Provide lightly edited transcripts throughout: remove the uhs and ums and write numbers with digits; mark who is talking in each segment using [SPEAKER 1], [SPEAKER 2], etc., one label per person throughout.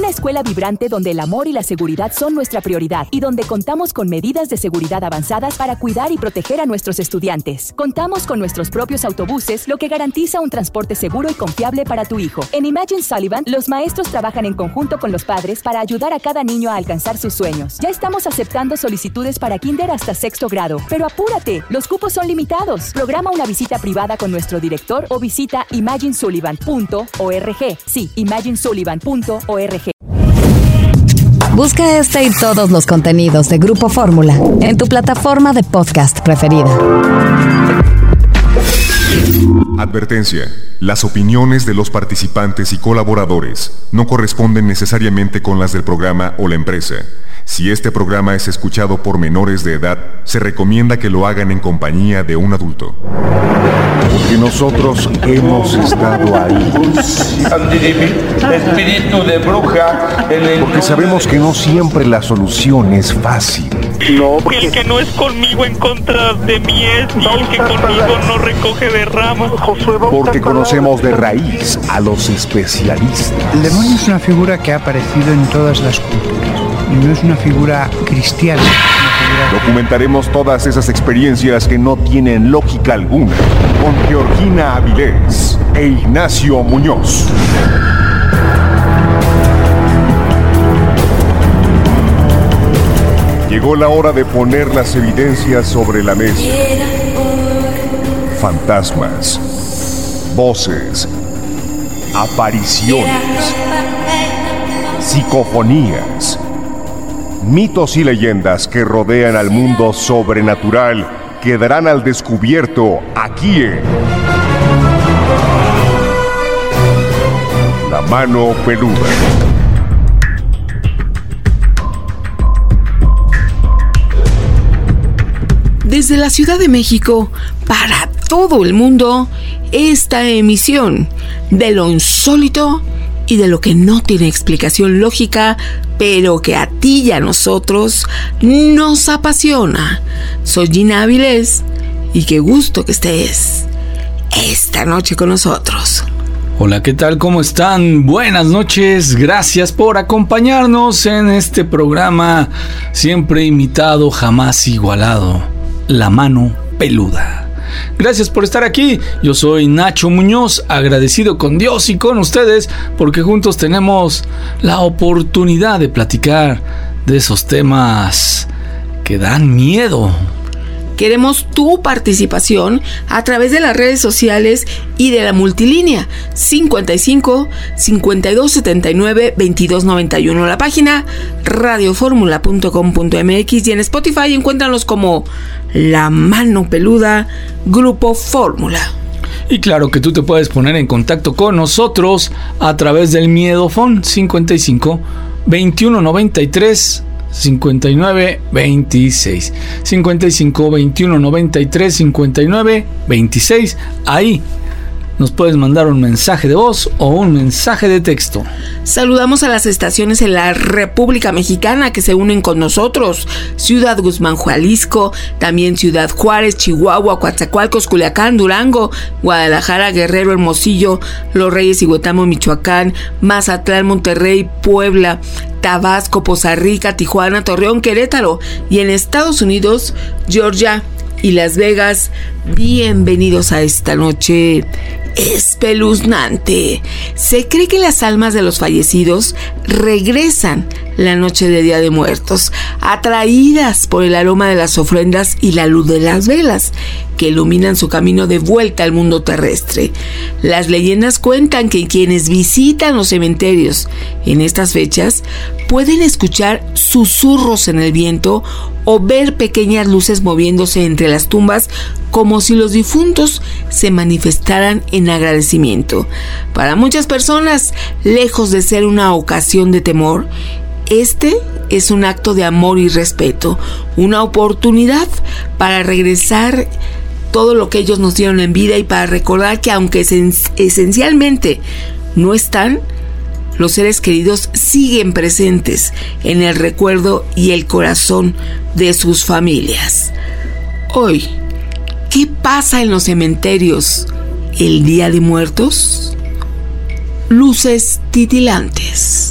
[SPEAKER 1] una escuela vibrante donde el amor y la seguridad son nuestra prioridad y donde contamos con medidas de seguridad avanzadas para cuidar y proteger a nuestros estudiantes. Contamos con nuestros propios autobuses, lo que garantiza un transporte seguro y confiable para tu hijo. En Imagine Sullivan, los maestros trabajan en conjunto con los padres para ayudar a cada niño a alcanzar sus sueños. Ya estamos aceptando solicitudes para kinder hasta 6º grado, pero apúrate, los cupos son limitados. Programa una visita privada con nuestro director o visita imaginesullivan.org. Sí, imaginesullivan.org.
[SPEAKER 2] Busca este y todos los contenidos de Grupo Fórmula en tu plataforma de podcast preferida.
[SPEAKER 3] Advertencia. Las opiniones de los participantes y colaboradores no corresponden necesariamente con las del programa o la empresa. Si este programa es escuchado por menores de edad, se recomienda que lo hagan en compañía de un adulto.
[SPEAKER 4] Porque nosotros hemos estado ahí.
[SPEAKER 5] Espíritu de bruja.
[SPEAKER 4] Porque sabemos que no siempre la solución es fácil.
[SPEAKER 5] No,
[SPEAKER 6] porque el que no es conmigo en contra de mí es, y el que conmigo no recoge de ramas.
[SPEAKER 4] Porque conocemos de raíz a los especialistas.
[SPEAKER 7] El demonio es una figura que ha aparecido en todas las culturas y no es una figura cristiana.
[SPEAKER 4] Documentaremos todas esas experiencias que no tienen lógica alguna con Georgina Avilés e Ignacio Muñoz. Llegó la hora de poner las evidencias sobre la mesa. Fantasmas, voces, apariciones, psicofonías, mitos y leyendas que rodean al mundo sobrenatural quedarán al descubierto aquí en La Mano Peluda.
[SPEAKER 8] Desde la Ciudad de México, para todo el mundo, esta emisión de lo insólito y de lo que no tiene explicación lógica, pero que a ti y a nosotros nos apasiona. Soy Gina Avilés y qué gusto que estés esta noche con nosotros.
[SPEAKER 9] Hola, ¿qué tal? ¿Cómo están? Buenas noches, gracias por acompañarnos en este programa siempre imitado, jamás igualado, La Mano Peluda. Gracias por estar aquí, yo soy Nacho Muñoz, agradecido con Dios y con ustedes porque juntos tenemos la oportunidad de platicar de esos temas que dan miedo.
[SPEAKER 8] Queremos tu participación a través de las redes sociales y de la multilínea 55 52 79 22 91, la página radioformula.com.mx y en Spotify encuéntranos como La Mano Peluda, Grupo Fórmula.
[SPEAKER 9] Y claro que tú te puedes poner en contacto con nosotros a través del Miedofón 55 21 93 59 26 55 21 93 59 26. Ahí nos puedes mandar un mensaje de voz o un mensaje de texto.
[SPEAKER 8] Saludamos a las estaciones en la República Mexicana que se unen con nosotros: Ciudad Guzmán, Jalisco, también Ciudad Juárez, Chihuahua, Coatzacoalcos, Culiacán, Durango, Guadalajara, Guerrero, Hermosillo, Los Reyes y Huetamo, Michoacán, Mazatlán, Monterrey, Puebla, Tabasco, Poza Rica, Tijuana, Torreón, Querétaro y en Estados Unidos, Georgia y Las Vegas. Bienvenidos a esta noche espeluznante. Se cree que las almas de los fallecidos regresan la noche de Día de Muertos, atraídas por el aroma de las ofrendas y la luz de las velas que iluminan su camino de vuelta al mundo terrestre. Las leyendas cuentan que quienes visitan los cementerios en estas fechas pueden escuchar susurros en el viento o ver pequeñas luces moviéndose entre las tumbas como si los difuntos se manifestaran en agradecimiento. Para muchas personas, lejos de ser una ocasión de temor, este es un acto de amor y respeto, una oportunidad para regresar todo lo que ellos nos dieron en vida y para recordar que aunque esencialmente no están, los seres queridos siguen presentes en el recuerdo y el corazón de sus familias. Hoy, ¿qué pasa en los cementerios el Día de Muertos? Luces titilantes.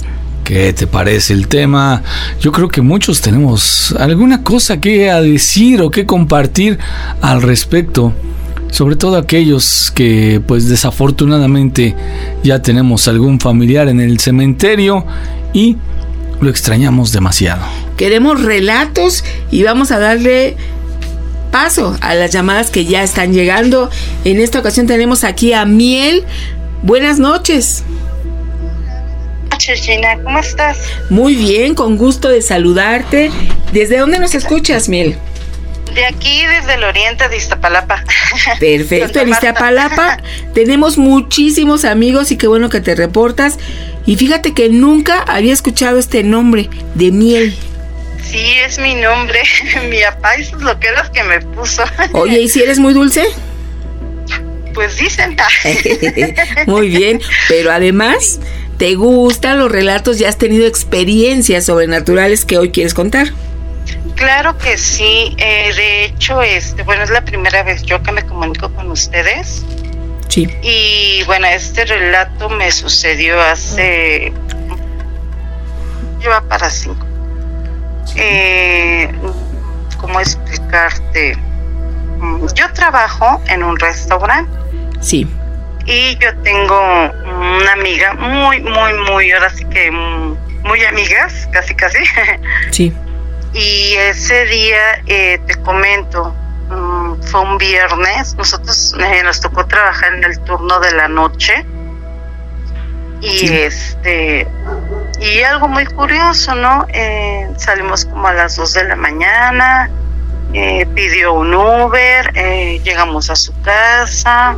[SPEAKER 9] ¿Qué te parece el tema? Yo creo que muchos tenemos alguna cosa que decir o que compartir al respecto. Sobre todo aquellos que pues desafortunadamente ya tenemos algún familiar en el cementerio y lo extrañamos demasiado.
[SPEAKER 8] Queremos relatos y vamos a darle paso a las llamadas que ya están llegando. En esta ocasión tenemos aquí a Miel. Buenas noches.
[SPEAKER 10] Buenas noches, Gina. ¿Cómo estás?
[SPEAKER 8] Muy bien, con gusto de saludarte. ¿Desde dónde nos escuchas, Miel?
[SPEAKER 10] De aquí, desde el oriente de Iztapalapa.
[SPEAKER 8] Perfecto, en Iztapalapa tenemos muchísimos amigos y qué bueno que te reportas. Y fíjate que nunca había escuchado este nombre de Miel.
[SPEAKER 10] Sí, es mi nombre. Mi papá es lo que era que me puso.
[SPEAKER 8] Oye, ¿y si eres muy dulce?
[SPEAKER 10] Pues dicen.
[SPEAKER 8] Muy bien, pero además, ¿te gustan los relatos? ¿Ya has tenido experiencias sobrenaturales que hoy quieres contar?
[SPEAKER 10] Claro que sí. De hecho, bueno, es la primera vez yo que me comunico con ustedes.
[SPEAKER 8] Sí.
[SPEAKER 10] Y bueno, este relato me sucedió hace... lleva para 5. ¿Cómo explicarte? Yo trabajo en un restaurante.
[SPEAKER 8] Sí.
[SPEAKER 10] Y yo tengo una amiga muy, ahora sí que muy amigas, casi.
[SPEAKER 8] Sí.
[SPEAKER 10] Y ese día, te comento, fue un viernes. Nosotros nos tocó trabajar en el turno de la noche. Y
[SPEAKER 8] sí.
[SPEAKER 10] Y algo muy curioso, ¿no? Salimos como a las 2 de la mañana. Pidió un Uber, llegamos a su casa.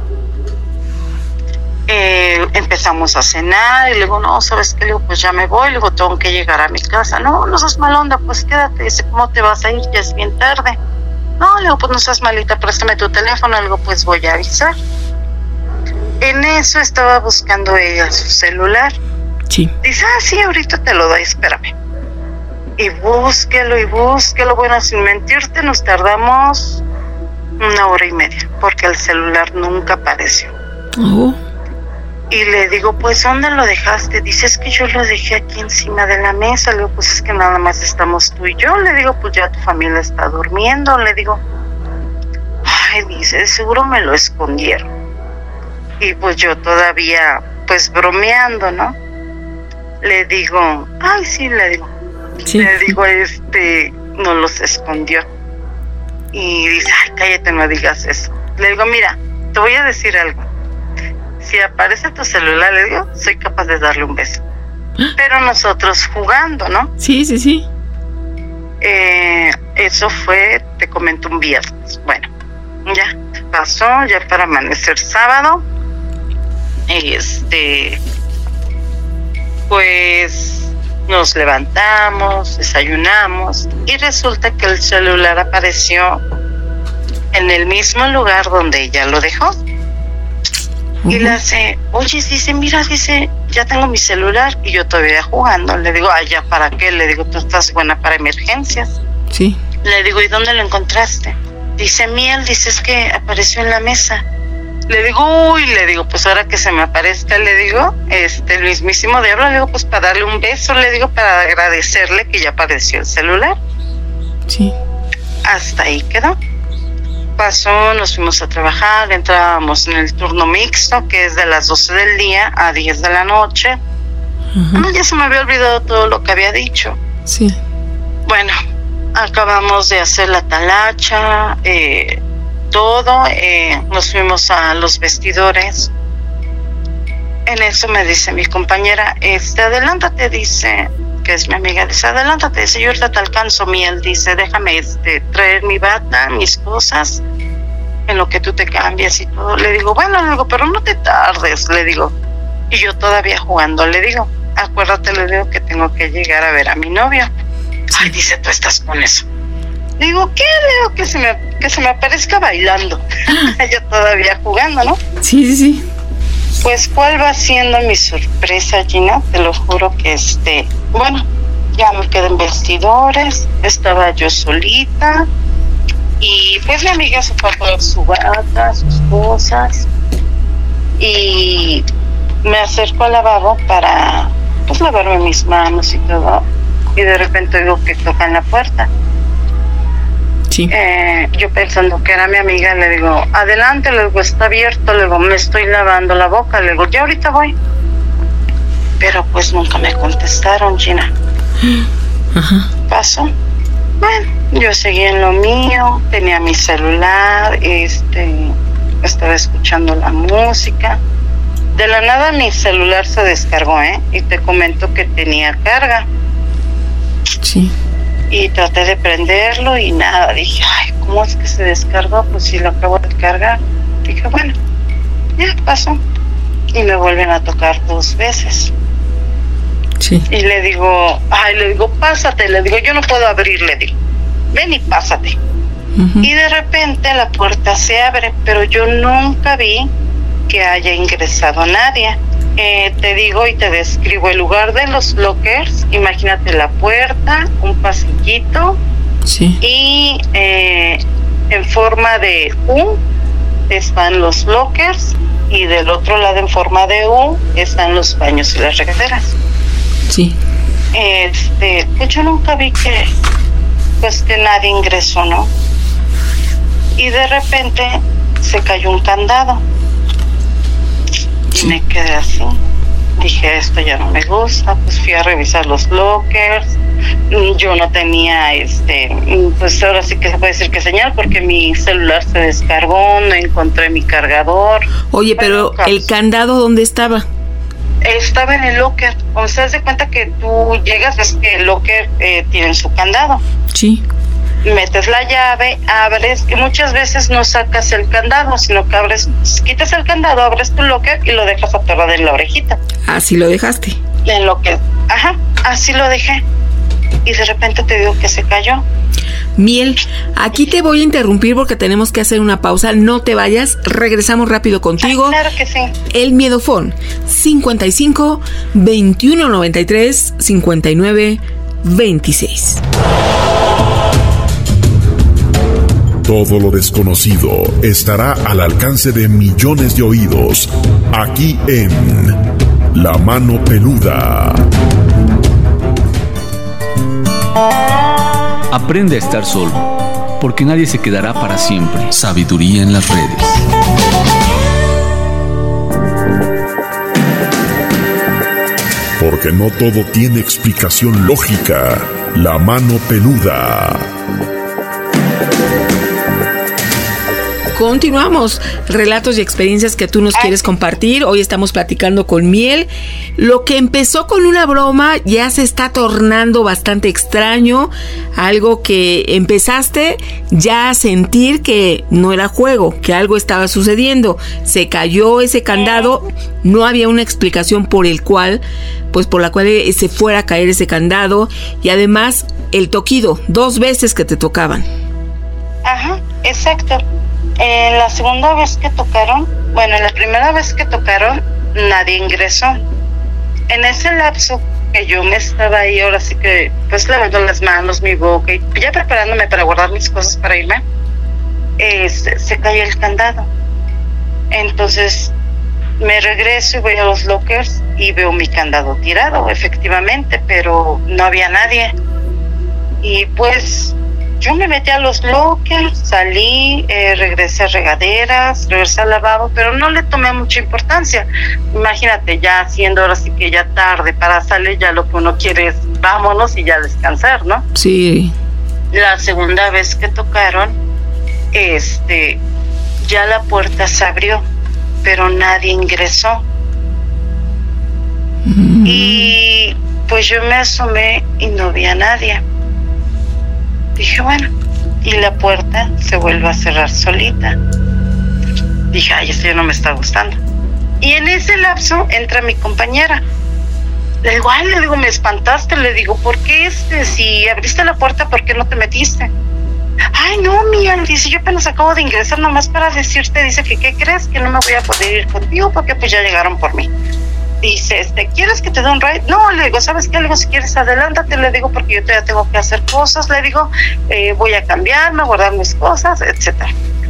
[SPEAKER 10] Empezamos a cenar y le digo, no, ¿sabes qué? Le digo, pues ya me voy, le digo, tengo que llegar a mi casa. No seas mala onda, pues quédate. Dice, ¿cómo te vas a ir? Ya es bien tarde. No, le digo, pues no seas malita, préstame tu teléfono. Le digo, pues voy a avisar. En eso estaba buscando ella su celular.
[SPEAKER 8] Sí.
[SPEAKER 10] Dice, sí, ahorita te lo doy, espérame. Y búsquelo. Bueno, sin mentirte, nos tardamos 1 hora y media, porque el celular nunca apareció.
[SPEAKER 8] Oh.
[SPEAKER 10] Y le digo, pues, ¿dónde lo dejaste? Dice, es que yo lo dejé aquí encima de la mesa. Le digo, pues es que nada más estamos tú y yo. Le digo, pues ya tu familia está durmiendo. Le digo, ay, dice, seguro me lo escondieron. Y pues yo todavía, pues bromeando, ¿no? Le digo, ay, sí, le digo.
[SPEAKER 8] Sí.
[SPEAKER 10] Le digo, no los escondió. Y dice, ay, cállate, no digas eso. Le digo, mira, te voy a decir algo. Si aparece tu celular, le digo, soy capaz de darle un beso. Pero nosotros jugando, ¿no?
[SPEAKER 8] Sí.
[SPEAKER 10] Eso fue, te comento, un viernes. Bueno, ya pasó, ya para amanecer sábado. Pues nos levantamos, desayunamos y resulta que el celular apareció en el mismo lugar donde ella lo dejó. Y le hace, oye, dice, mira, dice, ya tengo mi celular. Y yo todavía jugando. Le digo, ya, ¿para qué? Le digo, tú estás buena para emergencias.
[SPEAKER 8] Sí.
[SPEAKER 10] Le digo, ¿y dónde lo encontraste? Dice, Miel, dice, es que apareció en la mesa. Le digo, uy, le digo, pues ahora que se me aparezca, le digo, el mismísimo diablo, le digo, pues para darle un beso, le digo, para agradecerle que ya apareció el celular.
[SPEAKER 8] Sí.
[SPEAKER 10] Hasta ahí quedó. Pasó, nos fuimos a trabajar, entrábamos en el turno mixto, que es de las 12 del día a 10 de la noche. Ya se me había olvidado todo lo que había dicho.
[SPEAKER 8] Sí.
[SPEAKER 10] Bueno, acabamos de hacer la talacha, todo, nos fuimos a los vestidores. En eso me dice mi compañera, adelántate, dice, que es mi amiga, dice, adelántate, dice, yo ahorita te alcanzo, Miel, dice, déjame traer mi bata, mis cosas, en lo que tú te cambias y todo. Le digo, bueno, le digo, pero no te tardes, le digo. Y yo todavía jugando, le digo, acuérdate, le digo, que tengo que llegar a ver a mi novio. Ay, dice, tú estás con eso. Le digo, ¿qué? Le digo, que se me aparezca bailando. Yo todavía jugando, ¿no?
[SPEAKER 8] Sí.
[SPEAKER 10] Pues, ¿cuál va siendo mi sorpresa, Gina? Te lo juro que bueno, ya me quedé en vestidores, estaba yo solita, y pues mi amiga se fue a poner su bata, sus cosas, y me acerco al lavabo para pues lavarme mis manos y todo. Y de repente oigo que tocan la puerta.
[SPEAKER 8] Sí.
[SPEAKER 10] Yo pensando que era mi amiga, le digo, adelante, le digo, está abierto, le digo, me estoy lavando la boca, le digo, ya ahorita voy. Pero pues nunca me contestaron, Gina.
[SPEAKER 8] Ajá.
[SPEAKER 10] Pasó. Bueno, yo seguí en lo mío, tenía mi celular, estaba escuchando la música. De la nada mi celular se descargó, y te comento que tenía carga.
[SPEAKER 8] Sí.
[SPEAKER 10] Y traté de prenderlo y nada, dije, ay, ¿cómo es que se descargó? Pues si lo acabo de cargar. Dije, bueno, ya pasó. Y me vuelven a tocar 2 veces.
[SPEAKER 8] Sí.
[SPEAKER 10] Y le digo, pásate, le digo, yo no puedo abrir, le digo, ven y pásate. Uh-huh. Y de repente la puerta se abre, pero yo nunca vi que haya ingresado nadie. Te digo y te describo el lugar de los lockers. Imagínate la puerta, un pasillito.
[SPEAKER 8] Sí.
[SPEAKER 10] Y en forma de U están los lockers y del otro lado en forma de U están los baños y las regaderas.
[SPEAKER 8] Sí.
[SPEAKER 10] Pues yo nunca vi que nadie ingresó, ¿no? Y de repente se cayó un candado. Y me quedé así. Dije, esto ya no me gusta. Pues fui a revisar los lockers. Yo no tenía, pues ahora sí que se puede decir que señal, porque mi celular se descargó, no encontré mi cargador.
[SPEAKER 8] Oye, pero ¿el candado dónde estaba?
[SPEAKER 10] Estaba en el locker. O sea, haz de cuenta que tú llegas, ves que el locker tiene su candado.
[SPEAKER 8] Sí.
[SPEAKER 10] Metes la llave, abres, y muchas veces no sacas el candado, sino que abres, quitas el candado, abres tu locker y lo dejas atorado en la orejita.
[SPEAKER 8] Así lo dejaste.
[SPEAKER 10] En lo que, así lo dejé. Y de repente te digo que se cayó.
[SPEAKER 8] Miel, aquí te voy a interrumpir porque tenemos que hacer una pausa. No te vayas, regresamos rápido contigo.
[SPEAKER 10] Ay, claro que sí.
[SPEAKER 8] El Miedofón 55 21 93 59 26.
[SPEAKER 11] Todo lo desconocido estará al alcance de millones de oídos, aquí en La Mano Peluda.
[SPEAKER 9] Aprende a estar solo, porque nadie se quedará para siempre. Sabiduría en las redes.
[SPEAKER 11] Porque no todo tiene explicación lógica. La Mano Peluda.
[SPEAKER 8] Continuamos, relatos y experiencias que tú nos quieres compartir. Hoy estamos platicando con Miel. Lo que empezó con una broma ya se está tornando bastante extraño. Algo que empezaste ya a sentir que no era juego, que algo estaba sucediendo. Se cayó ese candado, no había una explicación por la cual se fuera a caer ese candado. Y además el toquido, 2 veces que te tocaban.
[SPEAKER 10] Ajá, exacto. La segunda vez que tocaron, la primera vez que tocaron, nadie ingresó. En ese lapso que yo me estaba ahí, ahora sí que, pues lavando las manos, mi boca, y ya preparándome para guardar mis cosas para irme, se cayó el candado. Entonces me regreso y voy a los lockers y veo mi candado tirado, efectivamente, pero no había nadie. Y pues yo me metí a los lockers, salí, regresé a regaderas, regresé al lavabo, pero no le tomé mucha importancia. Imagínate, ya siendo ahora sí que ya tarde para salir, ya lo que uno quiere es vámonos y ya descansar, ¿no?
[SPEAKER 8] Sí.
[SPEAKER 10] La segunda vez que tocaron, ya la puerta se abrió, pero nadie ingresó. Y pues yo me asomé y no vi a nadie. Dije, bueno, y la puerta se vuelve a cerrar solita. Dije, ay, esto ya no me está gustando. Y en ese lapso entra mi compañera. Le digo, me espantaste. Le digo, ¿por qué si abriste la puerta, por qué no te metiste? Ay, no, mía, dice, yo apenas acabo de ingresar nomás para decirte, dice que ¿qué crees? Que no me voy a poder ir contigo porque pues ya llegaron por mí. Dice, ¿quieres que te dé un ride? No, le digo, ¿sabes qué? Le digo, si quieres adelántate, le digo, porque yo todavía tengo que hacer cosas, le digo, voy a cambiarme, a guardar mis cosas, etcétera.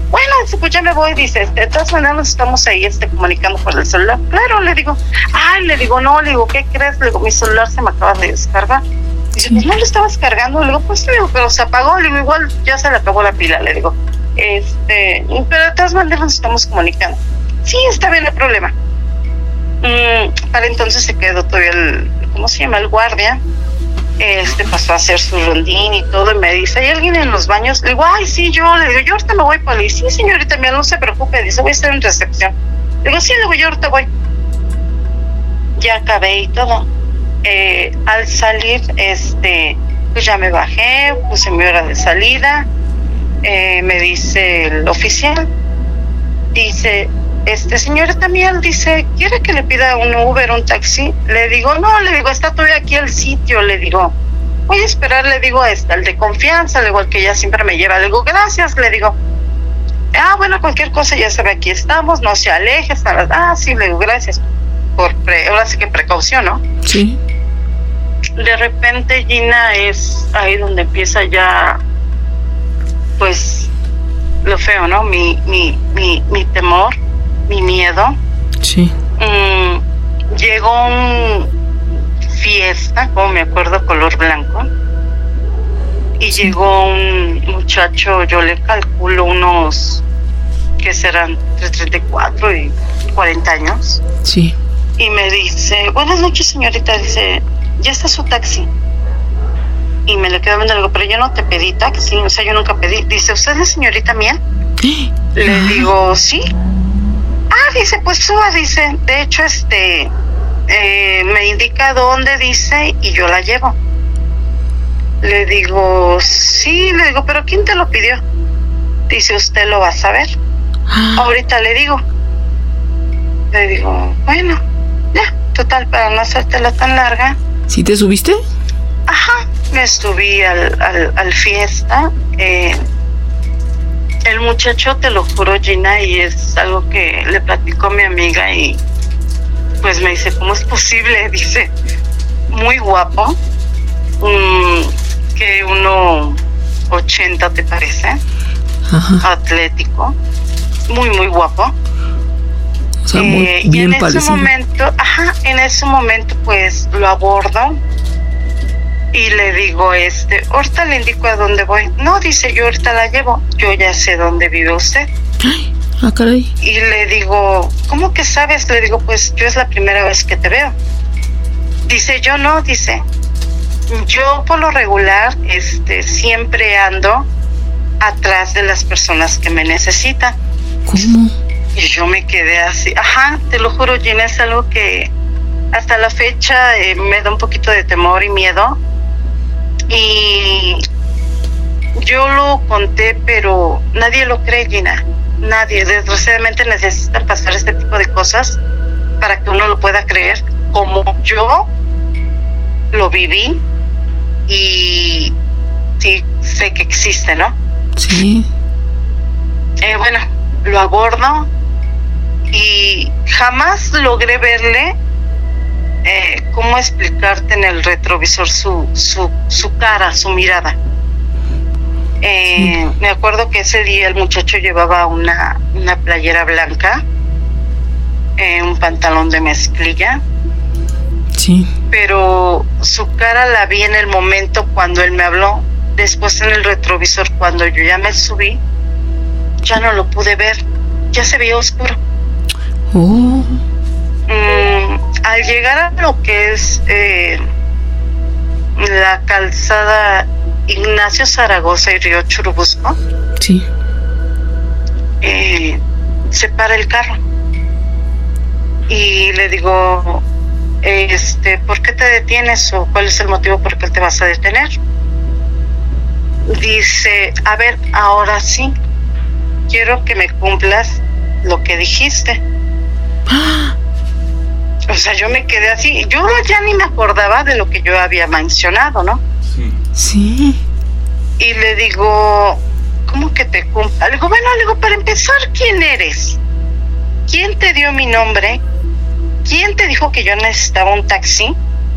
[SPEAKER 10] bueno, dice, pues ya me voy, dice, de todas maneras estamos ahí comunicando por el celular. Claro, le digo, no, le digo, ¿qué crees? Le digo, mi celular se me acaba de descargar. Dice, pues no lo estabas cargando. Le digo, pues le digo, pero se apagó. Le digo, igual ya se le acabó la pila, le digo. Pero de todas maneras nos estamos comunicando. Sí, está bien el problema. Para entonces se quedó todavía el guardia. Pasó a hacer su rondín y todo, y me dice, ¿hay alguien en los baños? Le digo, ay, sí, yo ahorita me voy, Poli. Sí, señorita mía, no se preocupe, dice, voy a estar en recepción. Le digo, sí, le digo, yo ahorita voy. Ya acabé y todo. Al salir, pues ya me bajé, puse mi hora de salida. Me dice el oficial, dice, señorita Miel, dice, ¿quiere que le pida un Uber, un taxi? Le digo, no, le digo, está todavía aquí el sitio, le digo, voy a esperar, le digo, al de confianza, le digo, al que ya siempre me lleva, le digo, gracias, le digo, bueno, cualquier cosa ya sabe, aquí estamos, no se aleje, sí, le digo, gracias, ahora sí que precaución, ¿no?
[SPEAKER 8] Sí.
[SPEAKER 10] De repente, Gina, es ahí donde empieza ya, pues, lo feo, ¿no? Mi temor, mi miedo.
[SPEAKER 8] Sí.
[SPEAKER 10] Llegó un fiesta, como me acuerdo, color blanco, y sí. Llegó un muchacho, yo le calculo unos, que serán entre 34 y 40 años.
[SPEAKER 8] Sí.
[SPEAKER 10] Y me dice, buenas noches, señorita, dice, ya está su taxi. Y me le quedo viendo, le digo, pero yo no te pedí taxi, o sea, yo nunca pedí. Dice, ¿usted es la señorita Miel? Le digo, sí. Dice, pues suba, dice, de hecho, me indica dónde, dice, y yo la llevo. Le digo, sí, le digo, pero ¿quién te lo pidió? Dice, usted lo va a saber. Ahorita le digo. Le digo, bueno, ya, total, para no hacértela tan larga.
[SPEAKER 8] ¿Sí te subiste?
[SPEAKER 10] Ajá, me subí al fiesta. El muchacho, te lo juro, Gina, y es algo que le platicó a mi amiga y pues me dice, ¿cómo es posible? Dice, muy guapo, que 1.80 te parece. Ajá. Atlético, muy muy guapo.
[SPEAKER 8] O sea, muy bien parecido.
[SPEAKER 10] En ese momento pues lo abordo y le digo, ahorita le indico a dónde voy. No, dice, yo ahorita la llevo, yo ya sé dónde vive usted.
[SPEAKER 8] Caray.
[SPEAKER 10] Y le digo, ¿cómo que sabes? Le digo, pues yo es la primera vez que te veo. Dice, yo no, dice, yo por lo regular, siempre ando atrás de las personas que me necesitan.
[SPEAKER 8] ¿Cómo?
[SPEAKER 10] Y yo me quedé así, te lo juro, Gina, es algo que hasta la fecha me da un poquito de temor y miedo. Y yo lo conté, pero nadie lo cree, Gina. Nadie. Desgraciadamente necesita pasar este tipo de cosas para que uno lo pueda creer, como yo lo viví y sí sé que existe, ¿no?
[SPEAKER 8] Sí.
[SPEAKER 10] Bueno, lo abordo y jamás logré verle cómo explicarte en el retrovisor su cara, su mirada. Me acuerdo que ese día el muchacho llevaba una playera blanca, un pantalón de mezclilla.
[SPEAKER 8] Sí.
[SPEAKER 10] Pero su cara la vi en el momento cuando él me habló. Después en el retrovisor, cuando yo ya me subí, ya no lo pude ver. Ya se veía oscuro. Al llegar a lo que es la calzada Ignacio Zaragoza y Río Churubusco,
[SPEAKER 8] sí,
[SPEAKER 10] se para el carro y le digo, ¿por qué te detienes o cuál es el motivo por el que te vas a detener? Dice, a ver, ahora sí, quiero que me cumplas lo que dijiste. O sea, yo me quedé así, yo ya ni me acordaba de lo que yo había mencionado, ¿no?
[SPEAKER 8] Sí.
[SPEAKER 10] Y le digo, ¿cómo que te cumpla? Le digo, bueno, para empezar, ¿quién eres? ¿Quién te dio mi nombre? ¿Quién te dijo que yo necesitaba un taxi?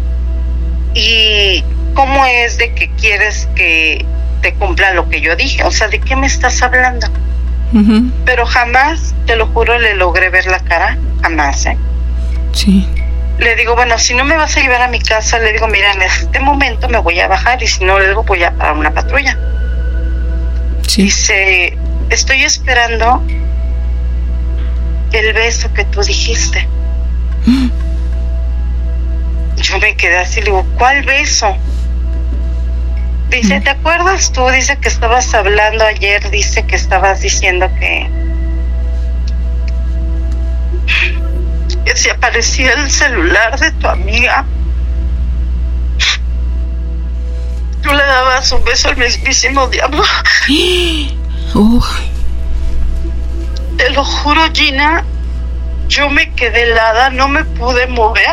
[SPEAKER 10] ¿Y cómo es de que quieres que te cumpla lo que yo dije? O sea, ¿de qué me estás hablando? Pero jamás, te lo juro, le logré ver la cara, jamás, ¿eh?
[SPEAKER 8] Sí.
[SPEAKER 10] Le digo, bueno, si no me vas a llevar a mi casa, le digo, mira, en este momento me voy a bajar y si no, le digo, voy a parar una patrulla.
[SPEAKER 8] Sí.
[SPEAKER 10] Dice, estoy esperando el beso que tú dijiste. Yo me quedé así, le digo, ¿cuál beso? Dice, ¿te acuerdas tú? Dice que estabas hablando ayer, dice que estabas diciendo que se aparecía el celular de tu amiga. Tú le dabas un beso al mismísimo diablo. Te lo juro, Gina, yo me quedé helada, no me pude mover.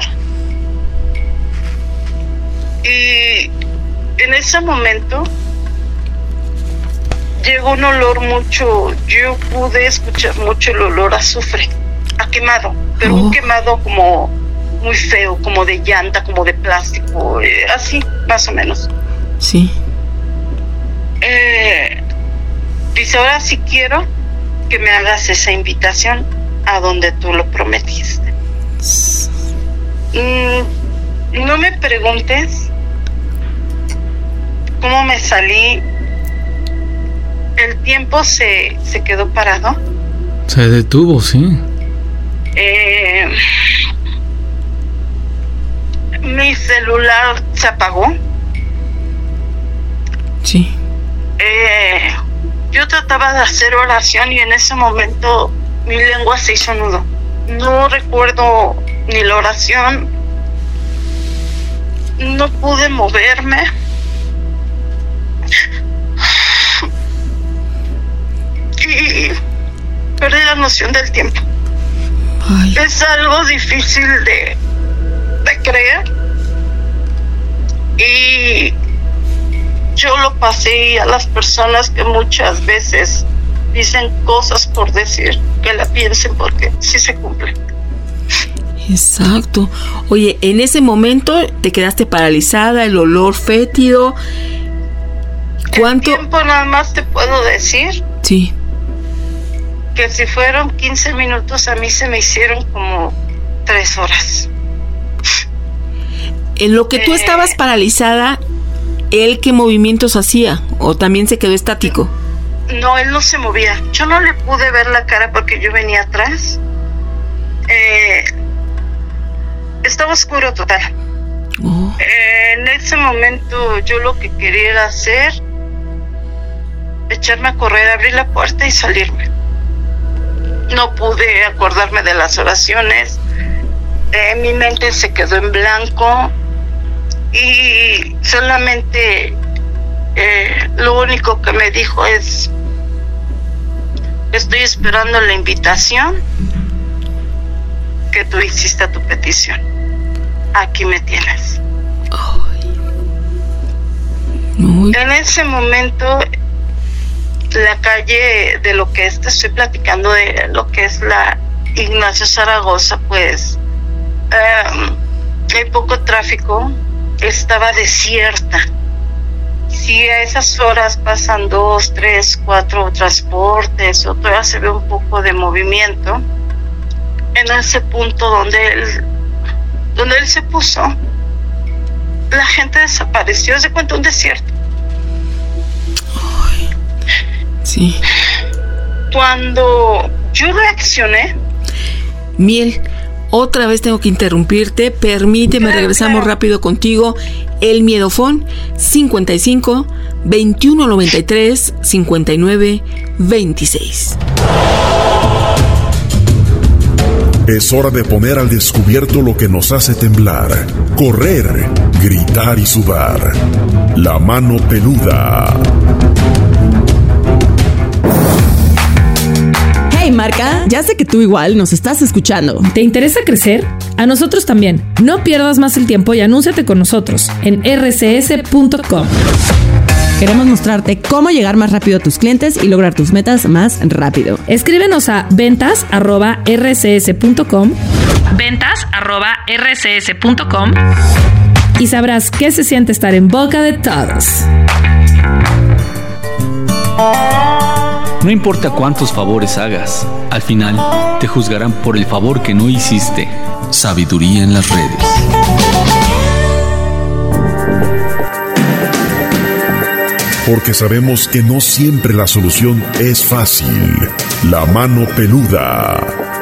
[SPEAKER 10] Y en ese momento llegó un olor mucho, yo pude escuchar mucho el olor a azufre, a quemado, pero un quemado como muy feo, como de llanta, como de plástico, así, más o menos.
[SPEAKER 8] Sí.
[SPEAKER 10] Dice, ahora sí quiero que me hagas esa invitación a donde tú lo prometiste. No me preguntes cómo me salí. El tiempo se quedó parado.
[SPEAKER 9] Se detuvo, sí.
[SPEAKER 10] Mi celular se apagó.
[SPEAKER 8] Sí.
[SPEAKER 10] Yo trataba de hacer oración y en ese momento mi lengua se hizo nudo. No recuerdo ni la oración. No pude moverme. Y perdí la noción del tiempo.
[SPEAKER 8] Ay.
[SPEAKER 10] Es algo difícil de creer. Y yo lo pasé, y a las personas que muchas veces dicen cosas por decir, que la piensen porque sí se cumplen.
[SPEAKER 8] Exacto. Oye, en ese momento te quedaste paralizada, el olor fétido. ¿Cuánto?
[SPEAKER 10] El tiempo nada más te puedo decir.
[SPEAKER 8] Sí.
[SPEAKER 10] Que si fueron 15 minutos, a mí se me hicieron como 3 horas.
[SPEAKER 8] En lo que tú estabas paralizada, ¿él qué movimientos hacía? ¿O también se quedó estático?
[SPEAKER 10] No, él no se movía. Yo no le pude ver la cara porque yo venía atrás. Estaba oscuro total. En ese momento yo lo que quería era hacer, echarme a correr, abrir la puerta y salirme. No pude acordarme de las oraciones. Mi mente se quedó en blanco y solamente lo único que me dijo es: estoy esperando la invitación que tú hiciste a tu petición. Aquí me tienes. En ese momento, la calle de lo que estoy platicando, de lo que es la Ignacio Zaragoza, pues hay poco tráfico, estaba desierta. Si a esas horas pasan 2, 3, 4 transportes o todavía se ve un poco de movimiento, en ese punto donde él se puso, la gente desapareció. Se cuenta un desierto.
[SPEAKER 8] Ay, sí.
[SPEAKER 10] Cuando yo reaccioné,
[SPEAKER 8] Miel, otra vez tengo que interrumpirte. Permíteme, regresamos rápido contigo. El Miedofón 55 21 93 59 26.
[SPEAKER 11] Es hora de poner al descubierto lo que nos hace temblar, correr, gritar y sudar. La mano peluda.
[SPEAKER 12] Hey marca, ya sé que tú igual nos estás escuchando.
[SPEAKER 13] ¿Te interesa crecer? A nosotros también. No pierdas más el tiempo y anúnciate con nosotros en rcs.com.
[SPEAKER 12] Queremos mostrarte cómo llegar más rápido a tus clientes y lograr tus metas más rápido.
[SPEAKER 13] Escríbenos a ventas@rcs.com. ventas@rcs.com y sabrás qué se siente estar en boca de todos.
[SPEAKER 9] No importa cuántos favores hagas, al final te juzgarán por el favor que no hiciste. Sabiduría en las redes.
[SPEAKER 11] Porque sabemos que no siempre la solución es fácil. La mano peluda.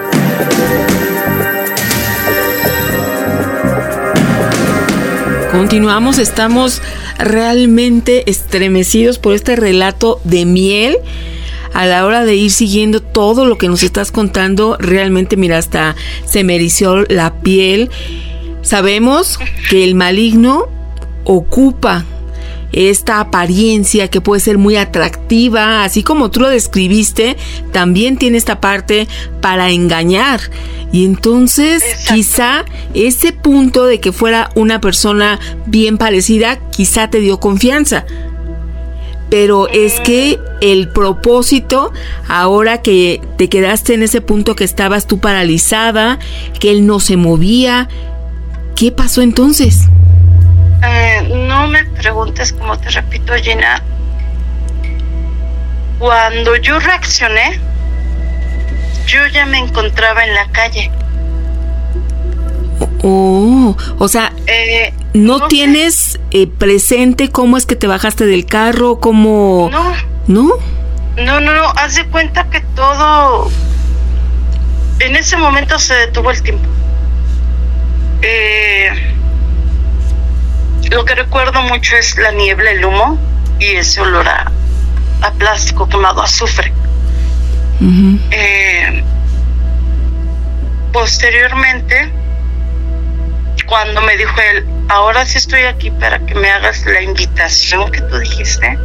[SPEAKER 8] Continuamos, estamos realmente estremecidos por este relato de miel. A la hora de ir siguiendo todo lo que nos estás contando, realmente, mira, hasta se me erizó la piel. Sabemos que el maligno ocupa esta apariencia que puede ser muy atractiva, así como tú lo describiste, también tiene esta parte para engañar. Y entonces, quizá ese punto de que fuera una persona bien parecida, quizá te dio confianza. Pero es que el propósito, ahora que te quedaste en ese punto que estabas tú paralizada, que él no se movía, ¿qué pasó entonces?
[SPEAKER 10] No me preguntes, como te repito, Gina. Cuando yo reaccioné, yo ya me encontraba en la calle.
[SPEAKER 8] O sea, ¿no tienes presente cómo es que te bajaste del carro? ¿Cómo?
[SPEAKER 10] No, haz de cuenta que todo... En ese momento se detuvo el tiempo. Lo que recuerdo mucho es la niebla, el humo y ese olor a plástico quemado, a azufre. Uh-huh. Posteriormente, cuando me dijo él, ahora sí estoy aquí para que me hagas la invitación que tú dijiste,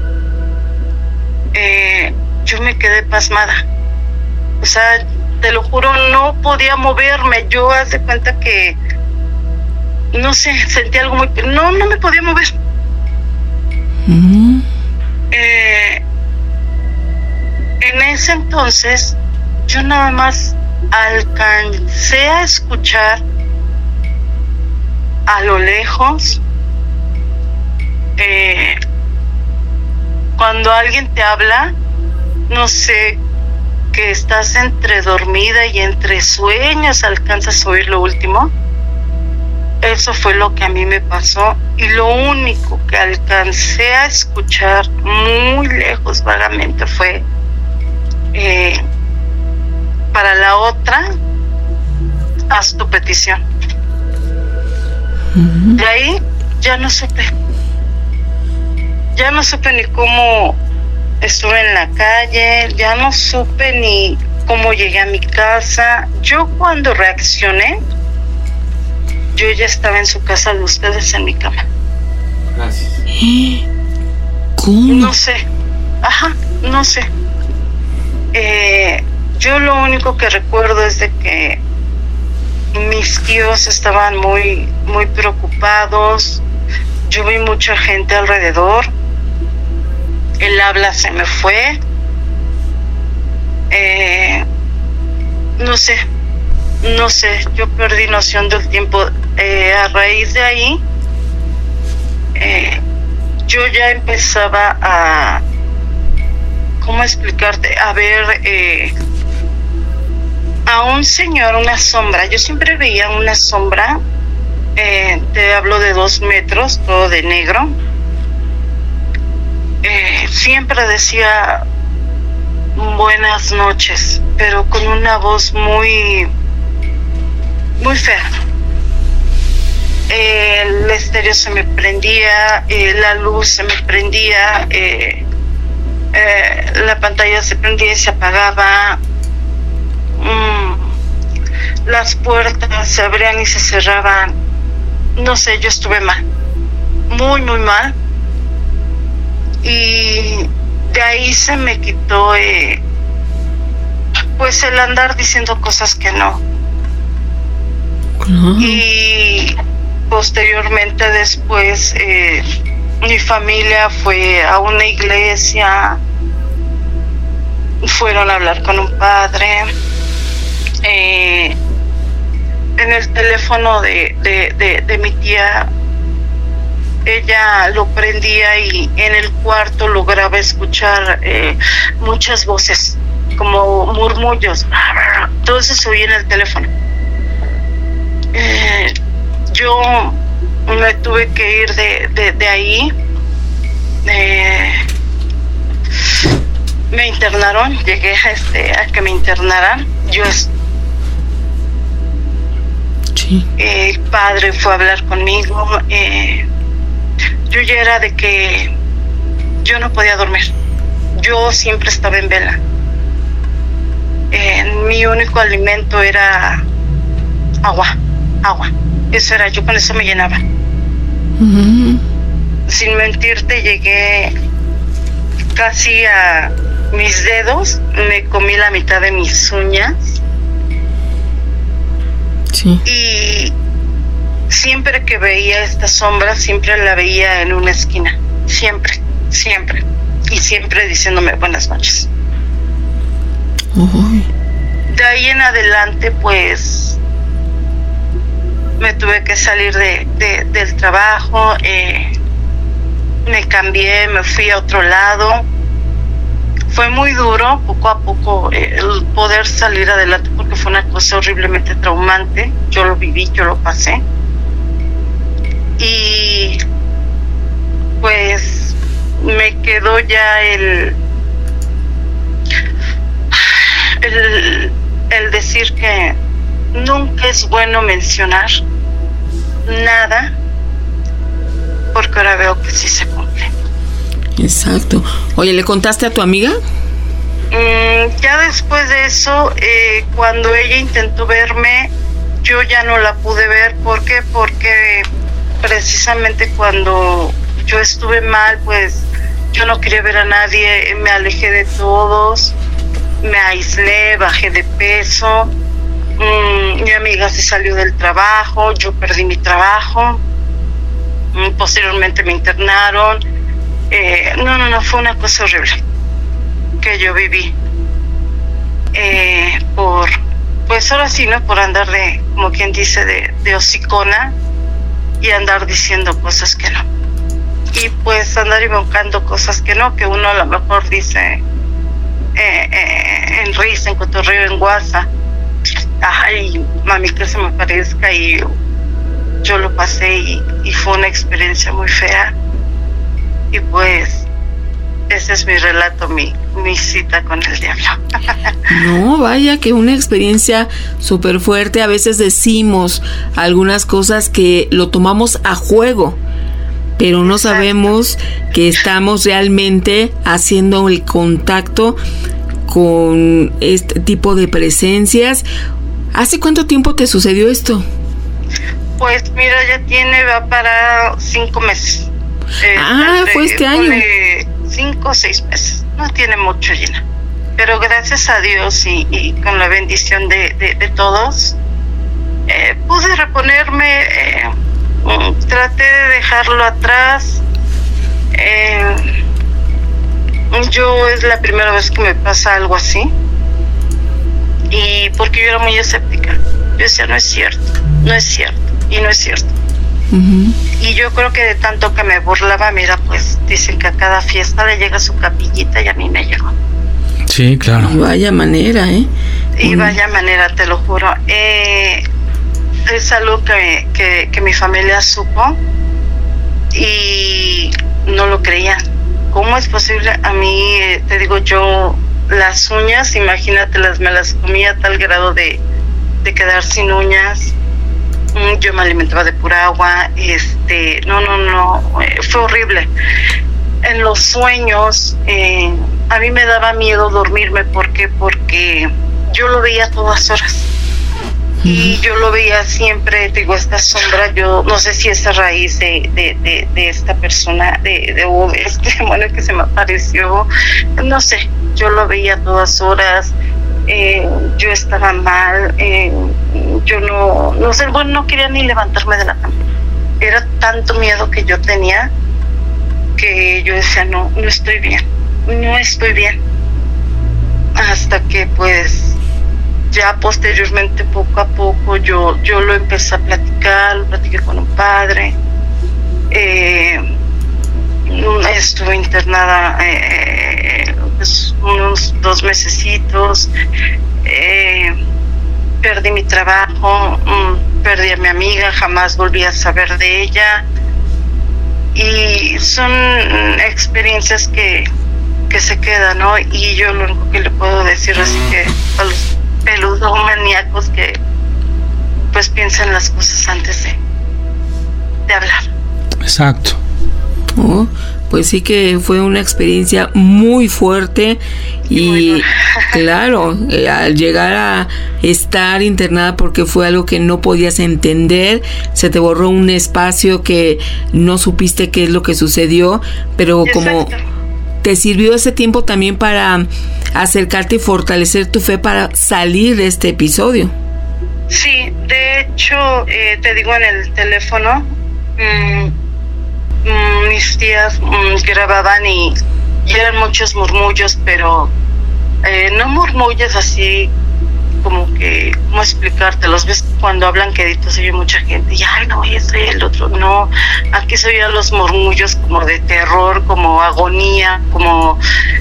[SPEAKER 10] yo me quedé pasmada. O sea, te lo juro, no podía moverme. Yo, haz de cuenta que, no sé, sentí algo muy... No me podía mover. Uh-huh. En ese entonces, yo nada más alcancé a escuchar a lo lejos, cuando alguien te habla, no sé, que estás entre dormida y entre sueños, alcanzas a oír lo último. Eso fue lo que a mí me pasó, y lo único que alcancé a escuchar muy lejos vagamente fue para la otra, haz tu petición. Uh-huh. De ahí ya no supe ni cómo estuve en la calle, ya no supe ni cómo llegué a mi casa. Yo cuando reaccioné, yo ya estaba en su casa de ustedes, en mi cama.
[SPEAKER 8] Gracias. ¿Cómo?
[SPEAKER 10] No sé. Yo lo único que recuerdo es de que mis tíos estaban muy, muy preocupados. Yo vi mucha gente alrededor. El habla se me fue. No sé. Yo perdí noción del tiempo. A raíz de ahí, yo ya empezaba a... ¿Cómo explicarte? A ver... a un señor, una sombra. Yo siempre veía una sombra, te hablo de 2 metros, todo de negro. Siempre decía buenas noches, pero con una voz muy, muy fea. El estéreo se me prendía, la luz se me prendía, la pantalla se prendía y se apagaba. Las puertas se abrían y se cerraban. No sé, yo estuve mal, muy, muy mal. Y de ahí se me quitó pues el andar diciendo cosas que no. Uh-huh. Y posteriormente después mi familia fue a una iglesia, fueron a hablar con un padre. En el teléfono de mi tía ella lo prendía y en el cuarto lograba escuchar muchas voces, como murmullos. Todo eso se oía en el teléfono. Yo me tuve que ir de ahí. Me internaron, llegué a que me internaran. El padre fue a hablar conmigo. Yo ya era de que yo no podía dormir. Yo siempre estaba en vela. Mi único alimento era agua. Eso era, yo con eso me llenaba. Sin mentirte, llegué casi a mis dedos, me comí la mitad de mis uñas.
[SPEAKER 8] Sí.
[SPEAKER 10] Y siempre que veía esta sombra, siempre la veía en una esquina. Siempre. Y siempre diciéndome buenas noches. De ahí en adelante, pues, me tuve que salir del trabajo. Me cambié, me fui a otro lado. Fue muy duro, poco a poco, el poder salir adelante, porque fue una cosa horriblemente traumante. Yo lo viví, yo lo pasé. Y pues me quedó ya el decir que nunca es bueno mencionar nada, porque ahora veo que sí se cumple.
[SPEAKER 8] Exacto. Oye, ¿le contaste a tu amiga?
[SPEAKER 10] Ya después de eso, cuando ella intentó verme, yo ya no la pude ver. ¿Por qué? Porque precisamente cuando yo estuve mal, pues yo no quería ver a nadie, me alejé de todos, me aislé, bajé de peso. Mi amiga se salió del trabajo, yo perdí mi trabajo. Posteriormente me internaron. No, fue una cosa horrible que yo viví. Pues ahora sí, ¿no? Por andar como quien dice, de hocicona y andar diciendo cosas que no. Y pues andar invocando cosas que no, que uno a lo mejor dice en risa, en cotorreo, en guasa. Ay, mami, que se me parezca, y yo lo pasé y fue una experiencia muy fea. Y pues ese es mi relato, mi cita con el diablo.
[SPEAKER 8] No, vaya que una experiencia súper fuerte. A veces decimos algunas cosas que lo tomamos a juego, pero no sabemos que estamos realmente haciendo el contacto con este tipo de presencias. ¿Hace cuánto tiempo te sucedió esto?
[SPEAKER 10] Pues mira, va para 5 meses.
[SPEAKER 8] Fue este año.
[SPEAKER 10] 5 o 6 meses. No tiene mucho, Gina. Pero gracias a Dios y con la bendición de todos, pude reponerme. Traté de dejarlo atrás. Yo es la primera vez que me pasa algo así. Y porque yo era muy escéptica. Yo decía, no es cierto. Y no es cierto. Y yo creo que de tanto que me burlaba, mira, pues dicen que a cada fiesta le llega su capillita, y a mí me llegó.
[SPEAKER 9] Sí, claro.
[SPEAKER 8] Y vaya manera,
[SPEAKER 10] Y vaya manera, te lo juro. Es algo que mi familia supo y no lo creían. ¿Cómo es posible? A mí, te digo, yo las uñas, imagínatelas, me las comía a tal grado de quedar sin uñas. Yo me alimentaba de pura agua. No, fue horrible. En los sueños, a mí me daba miedo dormirme. ¿Por qué? Porque yo lo veía a todas horas. Y yo lo veía siempre, digo, esta sombra. Yo no sé si es a raíz de esta persona, de este demonio que se me apareció. No sé, yo lo veía a todas horas. Yo estaba mal. Yo no sé, bueno, no quería ni levantarme de la cama. Era tanto miedo que yo tenía que yo decía, no estoy bien. Hasta que pues ya posteriormente, poco a poco, yo lo empecé a platicar, lo platiqué con un padre. Estuve internada pues unos 2 mesecitos. Perdí mi trabajo, perdí a mi amiga, jamás volví a saber de ella. Y son experiencias que se quedan, ¿no? Y yo lo único que le puedo decir es que a los peludomaníacos que pues piensen las cosas antes de hablar.
[SPEAKER 9] Exacto.
[SPEAKER 8] Pues sí que fue una experiencia muy fuerte y claro, al llegar a estar internada porque fue algo que no podías entender, se te borró un espacio que no supiste qué es lo que sucedió, pero como te sirvió ese tiempo también para acercarte y fortalecer tu fe para salir de este episodio.
[SPEAKER 10] Sí, de hecho, te digo en el teléfono, mis tías grababan y eran muchos murmullos, pero no murmullos así como que, ¿cómo explicártelos? Ves cuando hablan queditos, oye mucha gente, y ay no, eso y el otro, no, aquí se oían los murmullos como de terror, como agonía, como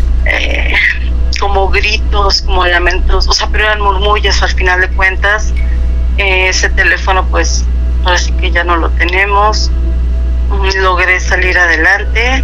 [SPEAKER 10] gritos, como lamentos, o sea, pero eran murmullos al final de cuentas. Ese teléfono pues ahora sí que ya no lo tenemos. Logré salir adelante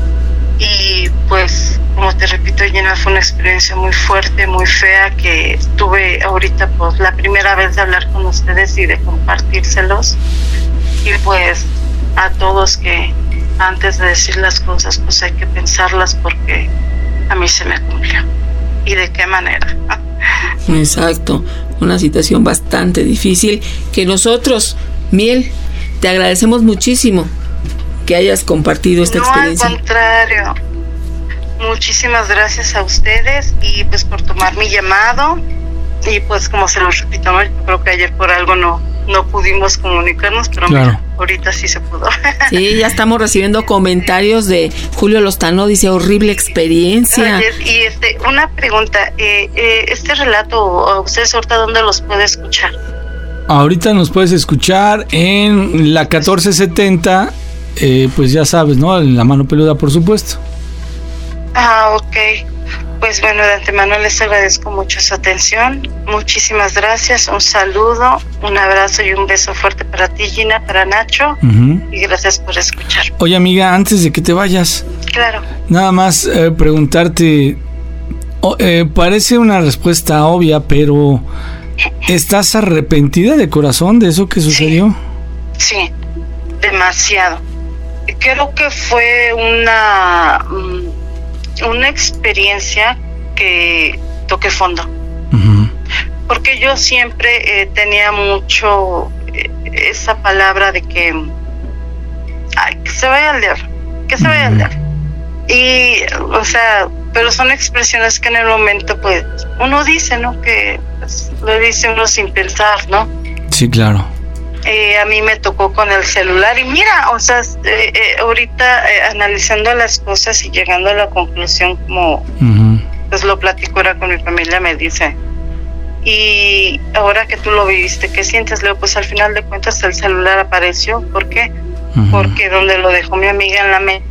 [SPEAKER 10] y pues como te repito, Jenna, fue una experiencia muy fuerte, muy fea, que tuve ahorita pues la primera vez de hablar con ustedes y de compartírselos. Y pues a todos que antes de decir las cosas pues hay que pensarlas, porque a mí se me cumplió. ¿Y de qué manera?
[SPEAKER 8] Exacto, una situación bastante difícil que nosotros, Miel, te agradecemos muchísimo que hayas compartido esta experiencia.
[SPEAKER 10] No, al contrario. Muchísimas gracias a ustedes y pues por tomar mi llamado. Y pues como se los repito, ¿no? Yo creo que ayer por algo no pudimos comunicarnos, pero
[SPEAKER 9] claro,
[SPEAKER 10] mira, ahorita sí se pudo.
[SPEAKER 8] Sí, ya estamos recibiendo comentarios de Julio Lozano, dice horrible experiencia.
[SPEAKER 10] Oye, y una pregunta, este relato, ¿ustedes ahorita dónde los puede escuchar?
[SPEAKER 9] Ahorita nos puedes escuchar en la 1470, pues ya sabes, ¿no? En La Mano Peluda, por supuesto.
[SPEAKER 10] Ok. Pues bueno, de antemano les agradezco mucho su atención. Muchísimas gracias. Un saludo, un abrazo y un beso fuerte para ti, Gina, para Nacho. Y gracias por escuchar.
[SPEAKER 9] Oye, amiga, antes de que te vayas,
[SPEAKER 10] claro,
[SPEAKER 9] nada más preguntarte, parece una respuesta obvia, pero ¿estás arrepentida de corazón de eso que sucedió?
[SPEAKER 10] Sí, demasiado. Creo que fue una experiencia que toqué fondo. Porque yo siempre tenía mucho esa palabra de que se vaya al diablo, que se vaya al diablo. Y, o sea, pero son expresiones que en el momento, pues, uno dice, ¿no? Que pues, lo dice uno sin pensar, ¿no?
[SPEAKER 9] Sí, claro.
[SPEAKER 10] A mí me tocó con el celular y mira, o sea, ahorita analizando las cosas y llegando a la conclusión como pues lo platico ahora con mi familia, me dice, y ahora que tú lo viviste, ¿qué sientes? Leo, pues al final de cuentas el celular apareció. ¿Por qué? Porque donde lo dejó mi amiga en la mesa,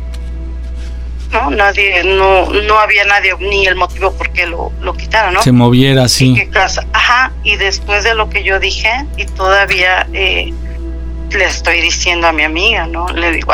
[SPEAKER 10] no había nadie, ni el motivo por qué lo quitaron, ¿no?
[SPEAKER 9] Se moviera así.
[SPEAKER 10] ¿Y qué casa? Y después de lo que yo dije, y todavía le estoy diciendo a mi amiga, ¿no? Le digo,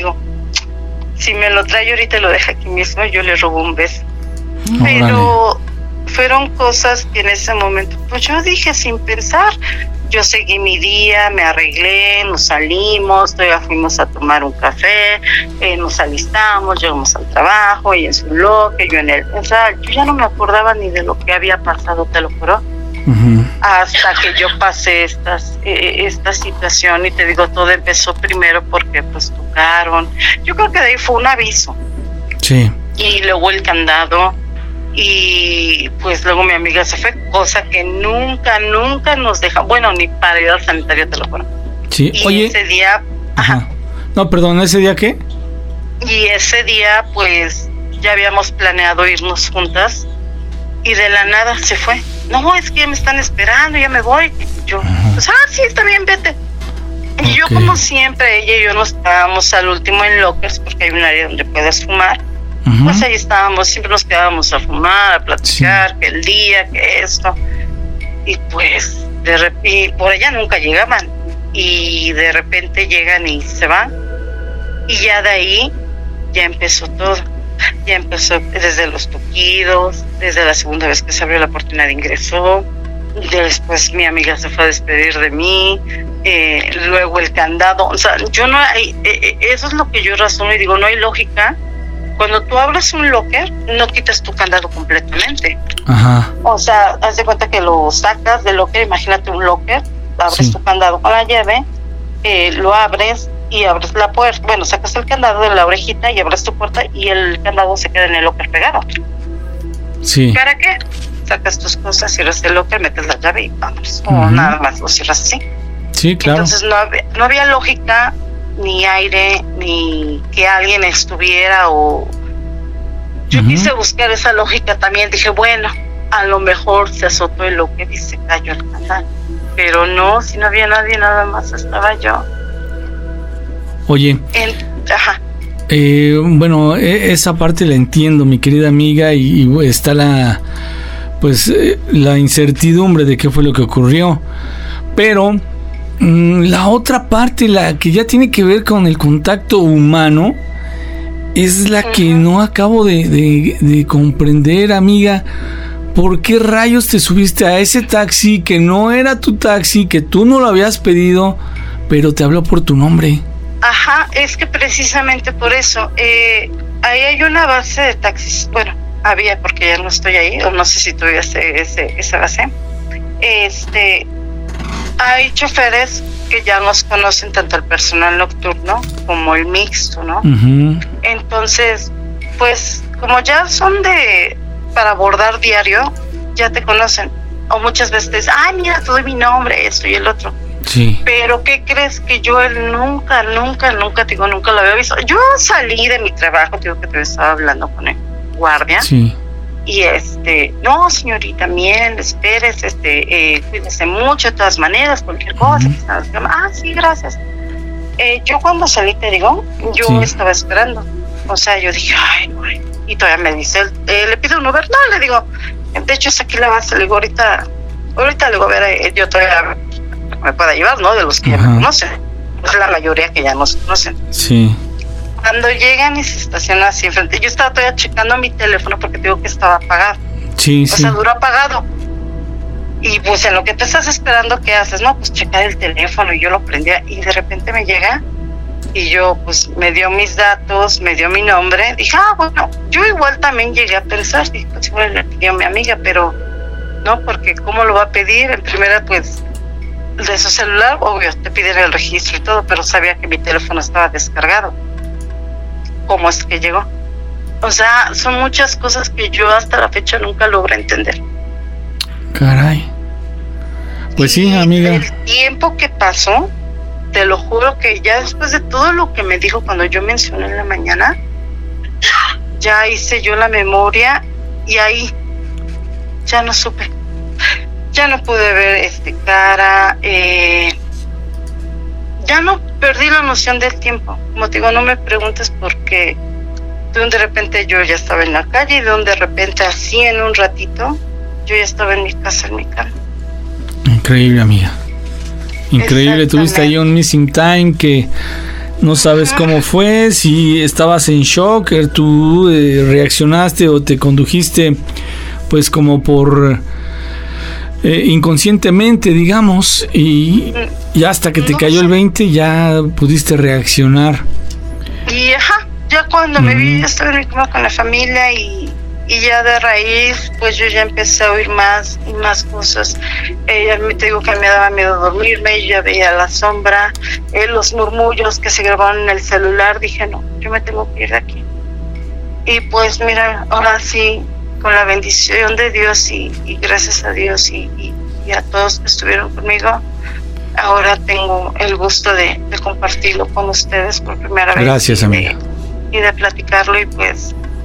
[SPEAKER 10] si me lo trae ahorita y lo deja aquí mismo, yo le robo un beso. Pero fueron cosas que en ese momento, pues yo dije sin pensar. Yo seguí mi día, me arreglé, nos salimos, todavía fuimos a tomar un café, nos alistamos, llegamos al trabajo, y en su bloque, yo en el... O sea, yo ya no me acordaba ni de lo que había pasado, te lo juro. Hasta que yo pasé esta situación, y te digo, todo empezó primero porque pues tocaron. Yo creo que de ahí fue un aviso.
[SPEAKER 9] Sí.
[SPEAKER 10] Y luego el candado. Y pues luego mi amiga se fue, cosa que nunca nos deja, bueno, ni para ir al sanitario, te lo juro.
[SPEAKER 9] Sí,
[SPEAKER 10] y
[SPEAKER 9] oye,
[SPEAKER 10] ese día,
[SPEAKER 9] no, perdón, ¿ese día qué?
[SPEAKER 10] Y ese día pues ya habíamos planeado irnos juntas y de la nada se fue. No, es que ya me están esperando, ya me voy. Yo, pues sí, está bien, vete. Y yo, como siempre, ella y yo nos quedábamos al último en lockers, porque hay un área donde puedes fumar. Pues ahí estábamos, siempre nos quedábamos a fumar, a platicar, que el día, que esto. Y pues, y por allá nunca llegaban. Y de repente llegan y se van. Y ya de ahí, ya empezó todo. Ya empezó desde los toquidos, desde la segunda vez que se abrió la oportunidad ingresó. Después mi amiga se fue a despedir de mí, luego el candado. O sea, yo no hay, eso es lo que yo razono y digo, no hay lógica. Cuando tú abres un locker, no quitas tu candado completamente.
[SPEAKER 9] Ajá.
[SPEAKER 10] O sea, haz de cuenta que lo sacas del locker, imagínate un locker, abres tu candado con la llave, lo abres y abres la puerta. Bueno, sacas el candado de la orejita y abres tu puerta y el candado se queda en el locker pegado.
[SPEAKER 9] Sí.
[SPEAKER 10] ¿Para qué? Sacas tus cosas, cierras el locker, metes la llave y vamos. O nada más lo cierras así.
[SPEAKER 9] Sí, claro.
[SPEAKER 10] Entonces no había lógica, ni aire, ni que alguien estuviera o... Yo quise buscar esa lógica también. Dije, bueno, a lo mejor se azotó el locker y se cayó el candado. Pero no, si no había nadie, nada más estaba yo.
[SPEAKER 9] Oye.
[SPEAKER 10] Ajá.
[SPEAKER 9] Bueno, esa parte la entiendo, mi querida amiga, y está la incertidumbre de qué fue lo que ocurrió. Pero la otra parte, la que ya tiene que ver con el contacto humano, es la que no acabo de comprender, amiga. ¿Por qué rayos te subiste a ese taxi que no era tu taxi, que tú no lo habías pedido, pero te habló por tu nombre?
[SPEAKER 10] Ajá, es que precisamente por eso, ahí hay una base de taxis, bueno, había porque ya no estoy ahí, o no sé si todavía esa base. Hay choferes que ya nos conocen, tanto el personal nocturno como el mixto, ¿no? Entonces, pues, como ya son para abordar diario, ya te conocen. O muchas veces te dicen, ay, mira, te doy mi nombre, esto y el otro.
[SPEAKER 9] Sí.
[SPEAKER 10] Pero ¿qué crees? Que yo él nunca lo había visto. Yo salí de mi trabajo, digo que te estaba hablando con el guardia.
[SPEAKER 9] Sí.
[SPEAKER 10] Y no, señorita, miren, espérese, cuídese mucho de todas maneras, cualquier cosa. Sí, gracias. Yo cuando salí, te digo, yo estaba esperando. O sea, yo dije, ay, güey. Y todavía me dice, le pido un Uber. No, le digo, de hecho es aquí la base. Le digo, ahorita le digo, a ver, yo todavía me pueda llevar, ¿no? De los que ya me conocen. Es la mayoría que ya nos conocen.
[SPEAKER 9] Sí.
[SPEAKER 10] Cuando llegan y se estacionan así enfrente, yo estaba todavía checando mi teléfono porque digo que estaba apagado.
[SPEAKER 9] Sí,
[SPEAKER 10] o sea, duró apagado. Y pues en lo que te estás esperando, ¿qué haces? No, pues checar el teléfono, y yo lo prendía y de repente me llega y yo pues me dio mis datos, me dio mi nombre. Dije, bueno, yo igual también llegué a pensar, dije, pues igual le pidió a mi amiga, pero no, porque ¿cómo lo va a pedir? En primera, pues de su celular, obvio, te piden el registro y todo, pero sabía que mi teléfono estaba descargado. ¿Cómo es que llegó? O sea, son muchas cosas que yo hasta la fecha nunca logré entender.
[SPEAKER 9] Caray. Pues sí, amiga.
[SPEAKER 10] El tiempo que pasó, te lo juro que ya después de todo lo que me dijo cuando yo mencioné en la mañana, ya hice yo la memoria y ahí ya no supe. Ya no pude ver cara, ya no, perdí la noción del tiempo. Como te digo, no me preguntes porque de repente yo ya estaba en la calle y de repente así en un ratito yo ya estaba en mi casa, en mi cama.
[SPEAKER 9] Increíble, amiga. Increíble, tuviste ahí un missing time que no sabes cómo fue, si estabas en shock, tú reaccionaste o te condujiste pues como por... inconscientemente, digamos, y hasta que te cayó el 20 ya pudiste reaccionar.
[SPEAKER 10] Y ya cuando me vi, ya estaba en mi cama con la familia y ya de raíz, pues yo ya empecé a oír más y más cosas. Te digo que me daba miedo dormirme, yo ya veía la sombra, los murmullos que se grababan en el celular. Dije, no, yo me tengo que ir de aquí. Y pues mira, ahora sí, con la bendición de Dios y gracias a Dios y a todos que estuvieron conmigo, ahora tengo el gusto de compartirlo con ustedes por primera vez.
[SPEAKER 9] Gracias, amiga.
[SPEAKER 10] Y de platicarlo y pues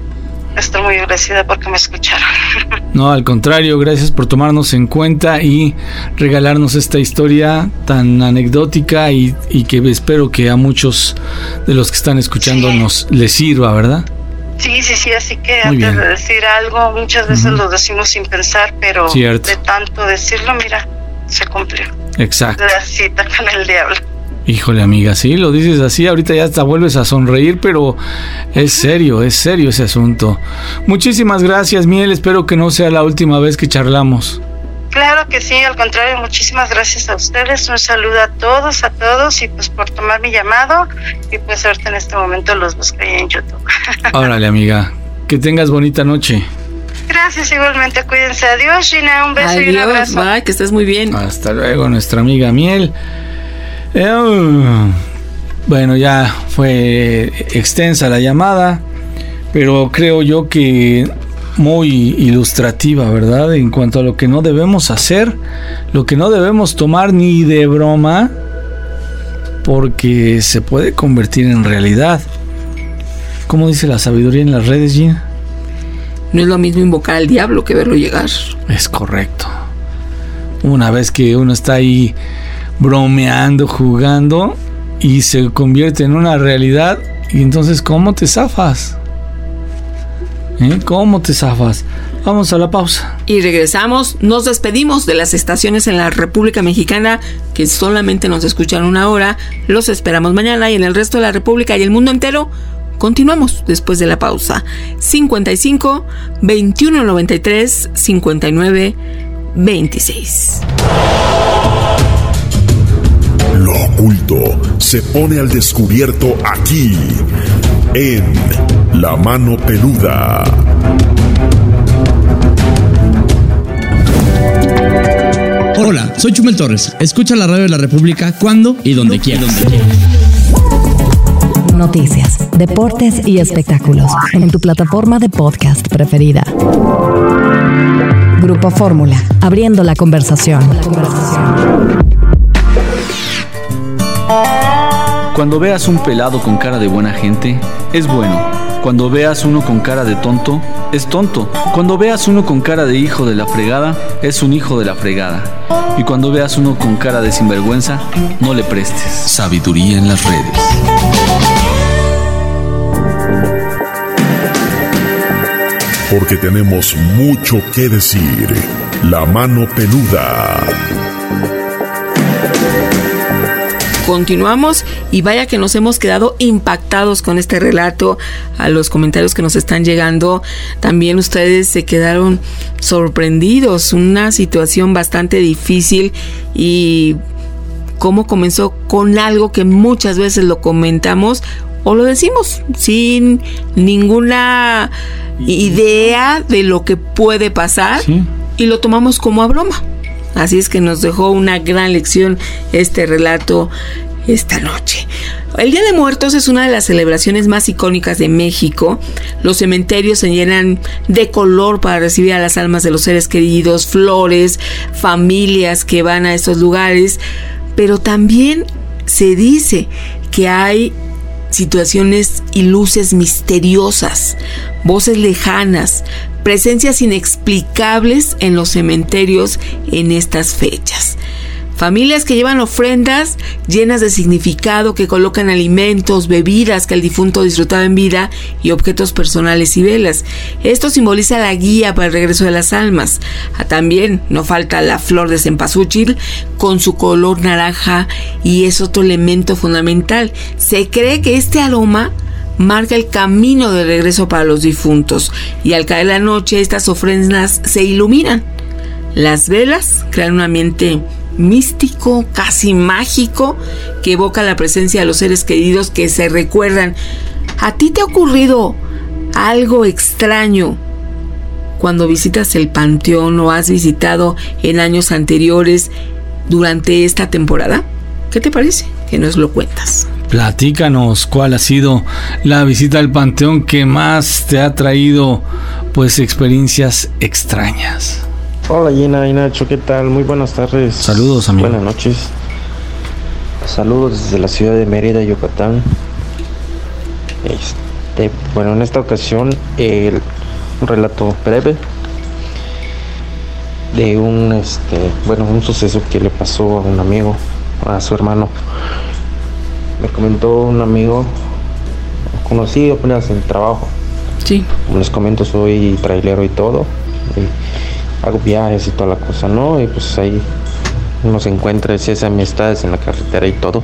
[SPEAKER 10] estoy muy agradecida porque me escucharon.
[SPEAKER 9] No, al contrario, gracias por tomarnos en cuenta y regalarnos esta historia tan anecdótica y que espero que a muchos de los que están escuchando les sirva, ¿verdad?
[SPEAKER 10] Sí, así que muy antes bien. De decir algo, muchas veces lo decimos sin pensar, pero cierto. De tanto decirlo, mira, se cumplió.
[SPEAKER 9] Exacto.
[SPEAKER 10] La cita con el diablo.
[SPEAKER 9] Híjole, amiga, sí, lo dices así, ahorita ya hasta vuelves a sonreír, pero es serio ese asunto. Muchísimas gracias, Miel, espero que no sea la última vez que charlamos.
[SPEAKER 10] Claro que sí, al contrario, muchísimas gracias a ustedes, un saludo a todos y pues por tomar mi llamado y pues ahorita en este momento los busqué en YouTube.
[SPEAKER 9] Órale, amiga, que tengas bonita noche.
[SPEAKER 10] Gracias, igualmente, cuídense, adiós, Gina, un beso y un abrazo.
[SPEAKER 8] Bye, que estés muy bien.
[SPEAKER 9] Hasta luego, nuestra amiga Miel. Bueno, ya fue extensa la llamada, pero creo yo que muy ilustrativa, ¿verdad? En cuanto a lo que no debemos hacer, lo que no debemos tomar ni de broma, porque se puede convertir en realidad. ¿Cómo dice la sabiduría en las redes, Gina?
[SPEAKER 8] No es lo mismo invocar al diablo que verlo llegar.
[SPEAKER 9] Es correcto. Una vez que uno está ahí bromeando, jugando y se convierte en una realidad, y entonces ¿cómo te zafas? ¿Cómo te zafas? Vamos a la pausa.
[SPEAKER 8] Y regresamos, nos despedimos de las estaciones en la República Mexicana que solamente nos escuchan una hora. Los esperamos mañana y en el resto de la República y el mundo entero. Continuamos después de la pausa. 55 21 93 59 26.
[SPEAKER 11] Lo oculto se pone al descubierto aquí, en La Mano Peluda.
[SPEAKER 14] Hola, soy Chumel Torres. Escucha la radio de la República cuando y donde quieras.
[SPEAKER 2] Noticias, deportes y espectáculos en tu plataforma de podcast preferida. Grupo Fórmula, abriendo la conversación.
[SPEAKER 15] Cuando veas un pelado con cara de buena gente, es bueno. Cuando veas uno con cara de tonto, es tonto. Cuando veas uno con cara de hijo de la fregada, es un hijo de la fregada. Y cuando veas uno con cara de sinvergüenza, no le prestes.
[SPEAKER 16] Sabiduría en las redes.
[SPEAKER 11] Porque tenemos mucho que decir. La Mano Peluda.
[SPEAKER 8] Continuamos y vaya que nos hemos quedado impactados con este relato. A los comentarios que nos están llegando, también ustedes se quedaron sorprendidos. Una situación bastante difícil y cómo comenzó con algo que muchas veces lo comentamos o lo decimos sin ninguna idea de lo que puede pasar, sí, y lo tomamos como a broma. Así es que nos dejó una gran lección este relato esta noche. El Día de Muertos es una de las celebraciones más icónicas de México. Los cementerios se llenan de color para recibir a las almas de los seres queridos, flores, familias que van a estos lugares, pero también se dice que hay situaciones y luces misteriosas, voces lejanas, presencias inexplicables en los cementerios en estas fechas. Familias que llevan ofrendas llenas de significado, que colocan alimentos, bebidas que el difunto disfrutaba en vida y objetos personales y velas. Esto simboliza la guía para el regreso de las almas. También no falta la flor de cempasúchil con su color naranja y es otro elemento fundamental. Se cree que este aroma marca el camino de regreso para los difuntos y al caer la noche estas ofrendas se iluminan. Las velas crean un ambiente místico, casi mágico, que evoca la presencia de los seres queridos que se recuerdan. ¿A ti te ha ocurrido algo extraño cuando visitas el panteón o has visitado en años anteriores durante esta temporada? ¿Qué te parece? Que nos lo cuentas.
[SPEAKER 9] Platícanos cuál ha sido la visita al panteón que más te ha traído pues experiencias extrañas.
[SPEAKER 17] Hola Gina y Nacho, ¿qué tal? Muy buenas tardes.
[SPEAKER 9] Saludos, amigo.
[SPEAKER 17] Buenas noches. Saludos desde la ciudad de Mérida, Yucatán. Bueno, en esta ocasión relato breve de un suceso que le pasó a un amigo, a su hermano. Me comentó un amigo conocido apenas en el trabajo.
[SPEAKER 8] Sí.
[SPEAKER 17] Como les comento, soy trailero y todo. Y hago viajes y toda la cosa, ¿no? Y pues ahí uno se encuentra esas amistades en la carretera y todo.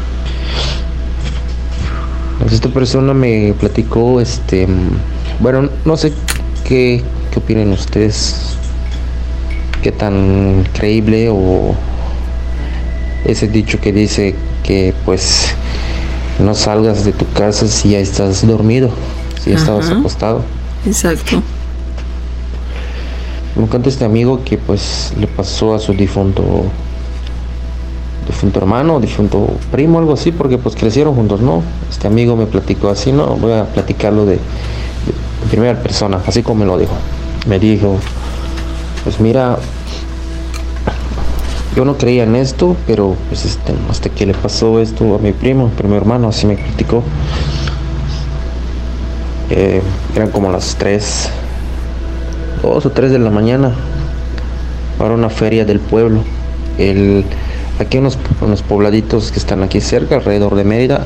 [SPEAKER 17] Pues esta persona me platicó, bueno, no sé qué opinan ustedes, qué tan creíble o ese dicho que dice que pues no salgas de tu casa si ya estás dormido, si ya estabas acostado.
[SPEAKER 8] Exacto.
[SPEAKER 17] Me cuenta este amigo que pues le pasó a su difunto hermano, difunto primo, algo así, porque pues crecieron juntos, ¿no? Este amigo me platicó así, ¿no? Voy a platicarlo de primera persona, así como me lo dijo. Me dijo, pues mira, yo no creía en esto, pero pues hasta que le pasó esto a mi primo hermano, así me platicó. Eran como las 2 o 3 de la mañana para una feria del pueblo. Aquí unos pobladitos que están aquí cerca, alrededor de Mérida,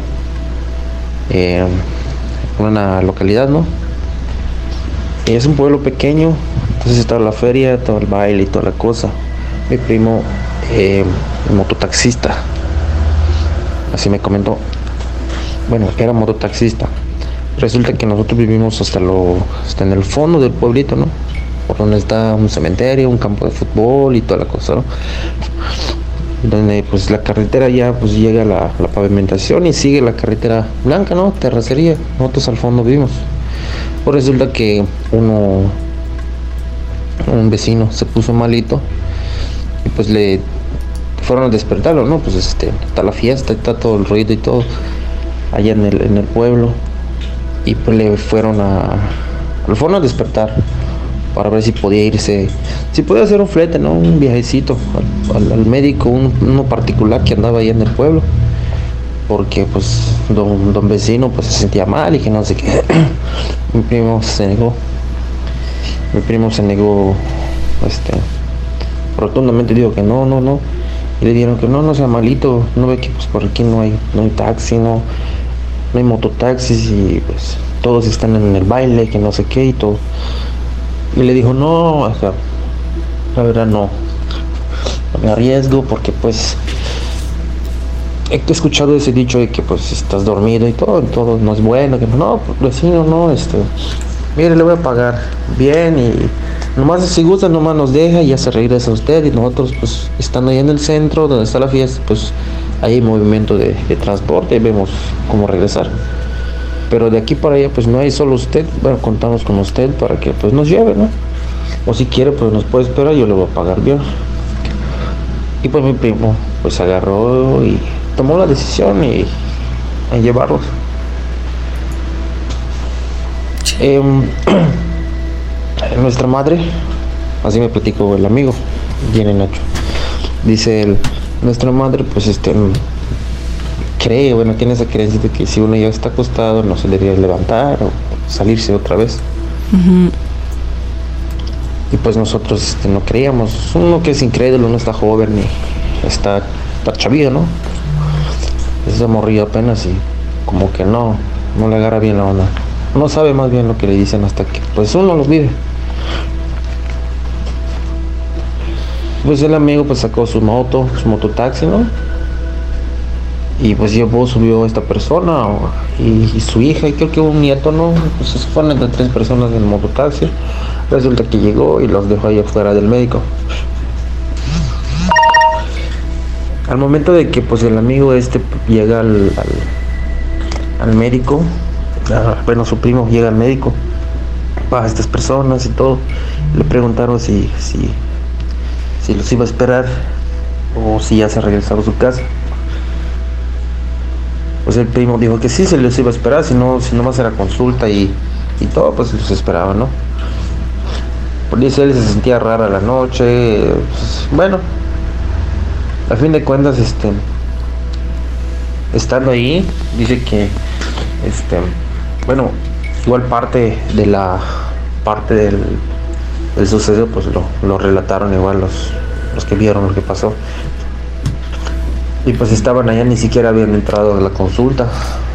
[SPEAKER 17] una localidad, ¿no? Es un pueblo pequeño, entonces estaba la feria, todo el baile y toda la cosa. Mi primo, mototaxista, así me comentó. Bueno, era mototaxista. Resulta que nosotros vivimos hasta en el fondo del pueblito, ¿no? Por donde está un cementerio, un campo de fútbol y toda la cosa, ¿no? Donde pues la carretera ya pues llega a la pavimentación y sigue la carretera blanca, ¿no? Terracería. Nosotros al fondo vivimos. Pues resulta que un vecino se puso malito y pues le fueron a despertarlo, ¿no? Pues está la fiesta, está todo el ruido y todo allá en el pueblo, y pues lo fueron a despertar para ver si podía irse, si podía hacer un flete, ¿no? Un viajecito al médico, uno particular que andaba ahí en el pueblo, porque pues don vecino pues se sentía mal y que no sé qué. Mi primo se negó rotundamente, dijo que no, y le dijeron que no sea malito, no ve que pues por aquí no hay taxi, no hay mototaxis, y pues todos están en el baile, que no sé qué y todo. Y le dijo, no, o sea, la verdad no me arriesgo, porque pues he escuchado ese dicho de que pues estás dormido y todo no es bueno, que no, vecino, no, mire, le voy a pagar bien, y nomás si gusta, nomás nos deja y ya se regresa usted, y nosotros pues estando ahí en el centro donde está la fiesta, pues hay movimiento de transporte y vemos cómo regresar. Pero de aquí para allá pues no hay, solo usted, bueno, contamos con usted para que pues nos lleve, ¿no? O si quiere pues nos puede esperar, yo le voy a pagar bien. Y pues mi primo pues agarró y tomó la decisión y en llevarlos. Nuestra madre, así me platicó el amigo, viene Nacho, dice él, nuestra madre pues cree, bueno, tiene esa creencia de que si uno ya está acostado no se debería levantar o salirse otra vez.
[SPEAKER 8] Uh-huh.
[SPEAKER 17] Y pues nosotros no creíamos, uno que es incrédulo, no está joven y está chavillo, ¿no? Ese morrillo apenas y como que no le agarra bien la onda, no sabe más bien lo que le dicen hasta que pues uno lo vive. Pues el amigo pues sacó su mototaxi, ¿no? Y pues subió a esta persona y su hija y creo que un nieto, ¿no? Pues se fueron entre 3 personas en el mototaxi. Resulta que llegó y los dejó ahí afuera del médico. Al momento de que pues el amigo llega al médico, bueno, su primo llega al médico, para estas personas y todo, le preguntaron si los iba a esperar o si ya se regresaba a su casa. Pues el primo dijo que sí, se les iba a esperar, si no más era consulta y todo, pues los esperaba, ¿no? Por dice él, se sentía rara la noche, pues, bueno, a fin de cuentas, estando ahí, dice que, bueno, igual parte de parte del suceso, pues lo relataron igual los que vieron lo que pasó. Y pues estaban allá, ni siquiera habían entrado a la consulta,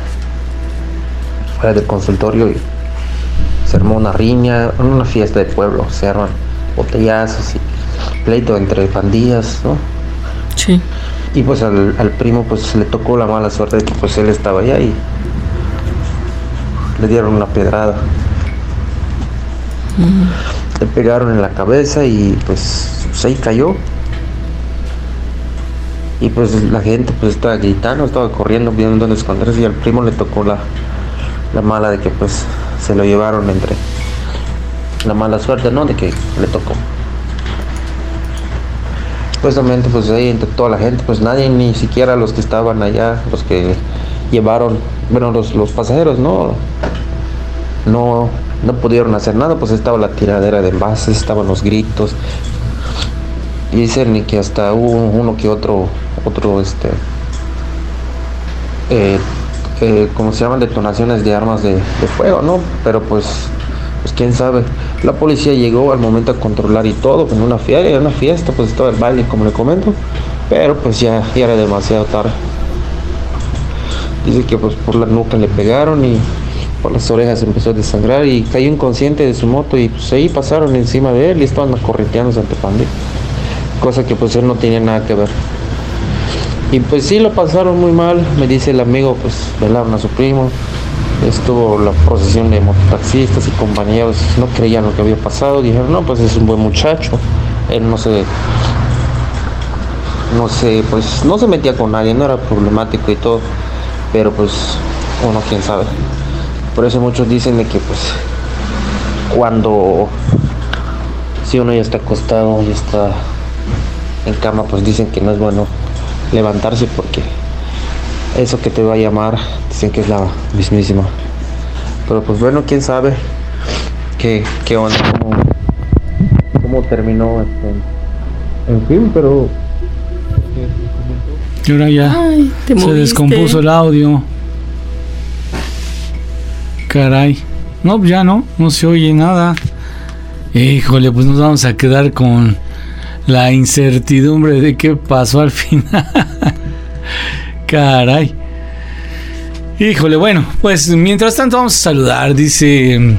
[SPEAKER 17] fuera del consultorio, y se armó una riña, una fiesta de pueblo, se arman botellazos y pleito entre pandillas, ¿no?
[SPEAKER 8] Sí.
[SPEAKER 17] Y pues al primo pues le tocó la mala suerte de que pues él estaba allá y le dieron una pedrada. Le pegaron en la cabeza y pues ahí cayó. Y pues la gente pues estaba gritando, estaba corriendo, viendo dónde esconderse, y al primo le tocó la mala de que pues se lo llevaron entre la mala suerte, ¿no? De que le tocó. Supuestamente pues ahí entre toda la gente, pues nadie, ni siquiera los que estaban allá, los que llevaron, bueno, los pasajeros, no pudieron hacer nada, pues estaba la tiradera de envases, estaban los gritos. Y dicen que hasta hubo uno que otro como se llaman, detonaciones de armas de fuego, ¿no? Pero pues quién sabe. La policía llegó al momento a controlar y todo, en una fiesta, pues estaba el baile, como le comento, pero pues ya era demasiado tarde. Dice que pues por la nuca le pegaron y por las orejas empezó a desangrar y cayó inconsciente de su moto, y pues ahí pasaron encima de él y estaban correteándose ante pandillas, cosa que pues él no tenía nada que ver. Y pues sí, lo pasaron muy mal, me dice el amigo, pues velaron a su primo, estuvo la procesión de mototaxistas y compañeros, no creían lo que había pasado, dijeron, no, pues es un buen muchacho, él no se pues no se metía con nadie, no era problemático y todo, pero pues uno quién sabe. Por eso muchos dicen de que pues cuando si uno ya está acostado, ya está en cama, pues dicen que no es bueno levantarse, porque eso que te va a llamar dicen que es la mismísima. Pero pues bueno, quién sabe qué onda, cómo terminó en fin, pero
[SPEAKER 9] y ahora ya se descompuso el audio. Caray. No, ya no se oye nada. Híjole, pues nos vamos a quedar con la incertidumbre de qué pasó al final. Caray. Híjole, bueno, pues mientras tanto vamos a saludar. Dice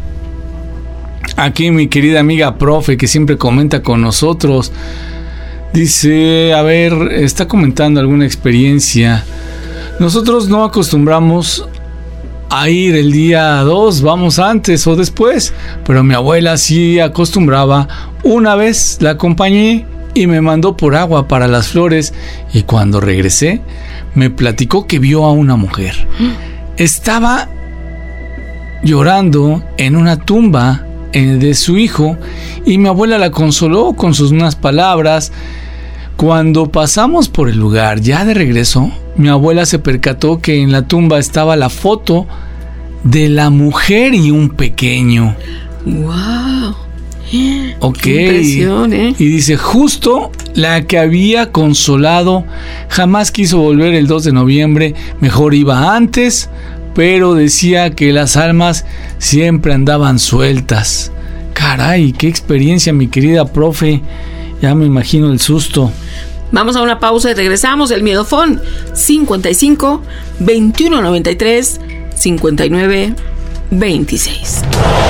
[SPEAKER 9] aquí mi querida amiga profe, que siempre comenta con nosotros. Dice, a ver, está comentando alguna experiencia. Nosotros no acostumbramos a ir el día 2, vamos antes o después, pero mi abuela sí acostumbraba. Una vez la acompañé y me mandó por agua para las flores, y cuando regresé me platicó que vio a una mujer. Estaba llorando en una tumba de su hijo, y mi abuela la consoló con sus unas palabras. Cuando pasamos por el lugar ya de regreso, mi abuela se percató que en la tumba estaba la foto de la mujer y un pequeño.
[SPEAKER 8] ¡Wow!
[SPEAKER 9] Ok.
[SPEAKER 8] Qué impresión, ¿eh?
[SPEAKER 9] Y dice, justo la que había consolado, jamás quiso volver el 2 de noviembre, mejor iba antes, pero decía que las almas siempre andaban sueltas. Caray, qué experiencia, mi querida profe. Ya me imagino el susto.
[SPEAKER 8] Vamos a una pausa y regresamos. El Miedofón 55 21 93 59 26.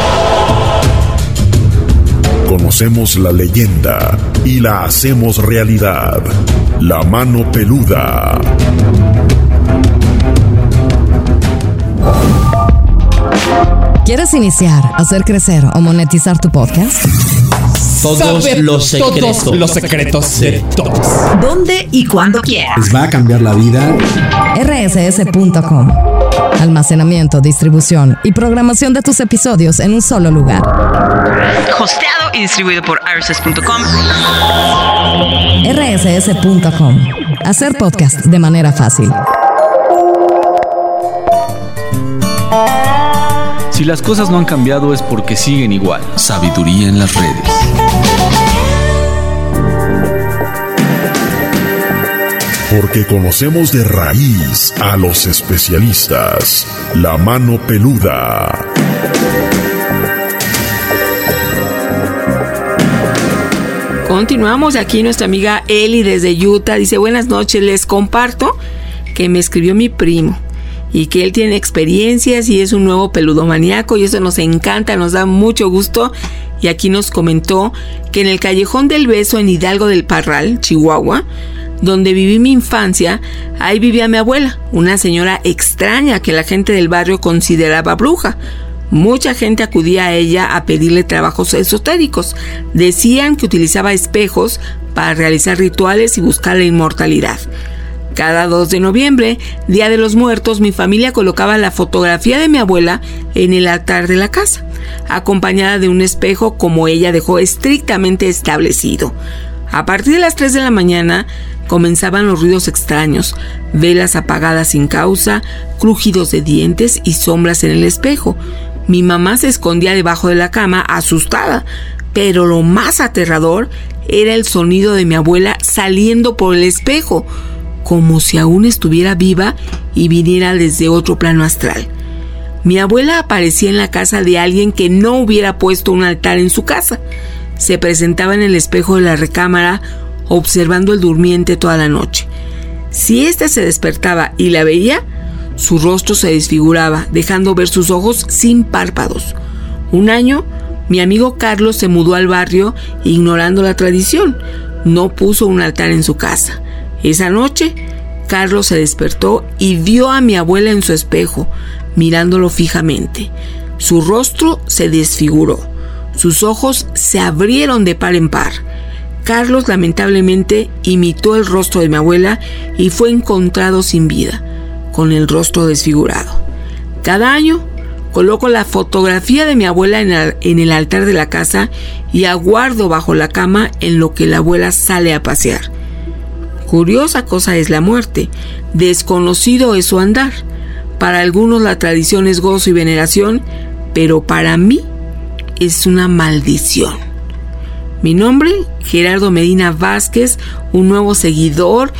[SPEAKER 11] Conocemos la leyenda y la hacemos realidad. La mano peluda.
[SPEAKER 2] ¿Quieres iniciar, hacer crecer o monetizar tu podcast?
[SPEAKER 14] Todos los secretos de todos.
[SPEAKER 2] ¿Dónde y cuándo quieras?
[SPEAKER 14] Les va a cambiar la vida.
[SPEAKER 2] rss.com. Almacenamiento, distribución y programación de tus episodios en un solo lugar.
[SPEAKER 1] Hosteado y distribuido por rss.com.
[SPEAKER 2] rss.com. Hacer podcast de manera fácil.
[SPEAKER 15] Si las cosas no han cambiado es porque siguen igual.
[SPEAKER 16] Sabiduría en las redes.
[SPEAKER 11] Porque conocemos de raíz a los especialistas. La mano peluda.
[SPEAKER 8] Continuamos aquí. Nuestra amiga Eli desde Utah dice: buenas noches, les comparto que me escribió mi primo y que él tiene experiencias y es un nuevo peludomaníaco, y eso nos encanta, nos da mucho gusto. Y aquí nos comentó que en el Callejón del Beso en Hidalgo del Parral, Chihuahua, donde viví mi infancia, ahí vivía mi abuela, una señora extraña que la gente del barrio consideraba bruja. Mucha gente acudía a ella a pedirle trabajos esotéricos. Decían que utilizaba espejos para realizar rituales y buscar la inmortalidad. Cada 2 de noviembre, Día de los Muertos, mi familia colocaba la fotografía de mi abuela en el altar de la casa, acompañada de un espejo como ella dejó estrictamente establecido. A partir de las 3 de la mañana comenzaban los ruidos extraños, velas apagadas sin causa, crujidos de dientes y sombras en el espejo. Mi mamá se escondía debajo de la cama, asustada, pero lo más aterrador era el sonido de mi abuela saliendo por el espejo, como si aún estuviera viva y viniera desde otro plano astral. Mi abuela aparecía en la casa de alguien que no hubiera puesto un altar en su casa. Se presentaba en el espejo de la recámara, observando al durmiente toda la noche. Si éste se despertaba y la veía, su rostro se desfiguraba, dejando ver sus ojos sin párpados. Un año, mi amigo Carlos se mudó al barrio ignorando la tradición. No puso un altar en su casa. Esa noche, Carlos se despertó y vio a mi abuela en su espejo, mirándolo fijamente. Su rostro se desfiguró. Sus ojos se abrieron de par en par. Carlos lamentablemente imitó el rostro de mi abuela y fue encontrado sin vida, con el rostro desfigurado. Cada año coloco la fotografía de mi abuela en el altar de la casa y aguardo bajo la cama en lo que la abuela sale a pasear. Curiosa cosa es la muerte, desconocido es su andar. Para algunos la tradición es gozo y veneración, pero para mí es una maldición. Mi nombre, Gerardo Medina Vázquez, un nuevo seguidor.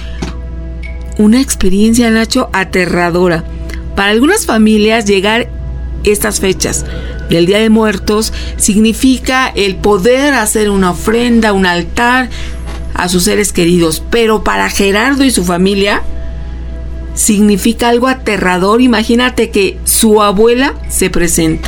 [SPEAKER 8] Una experiencia, Nacho, aterradora. Para algunas familias, llegar estas fechas del Día de Muertos significa el poder hacer una ofrenda, un altar a sus seres queridos. Pero para Gerardo y su familia significa algo aterrador. Imagínate que su abuela se presenta.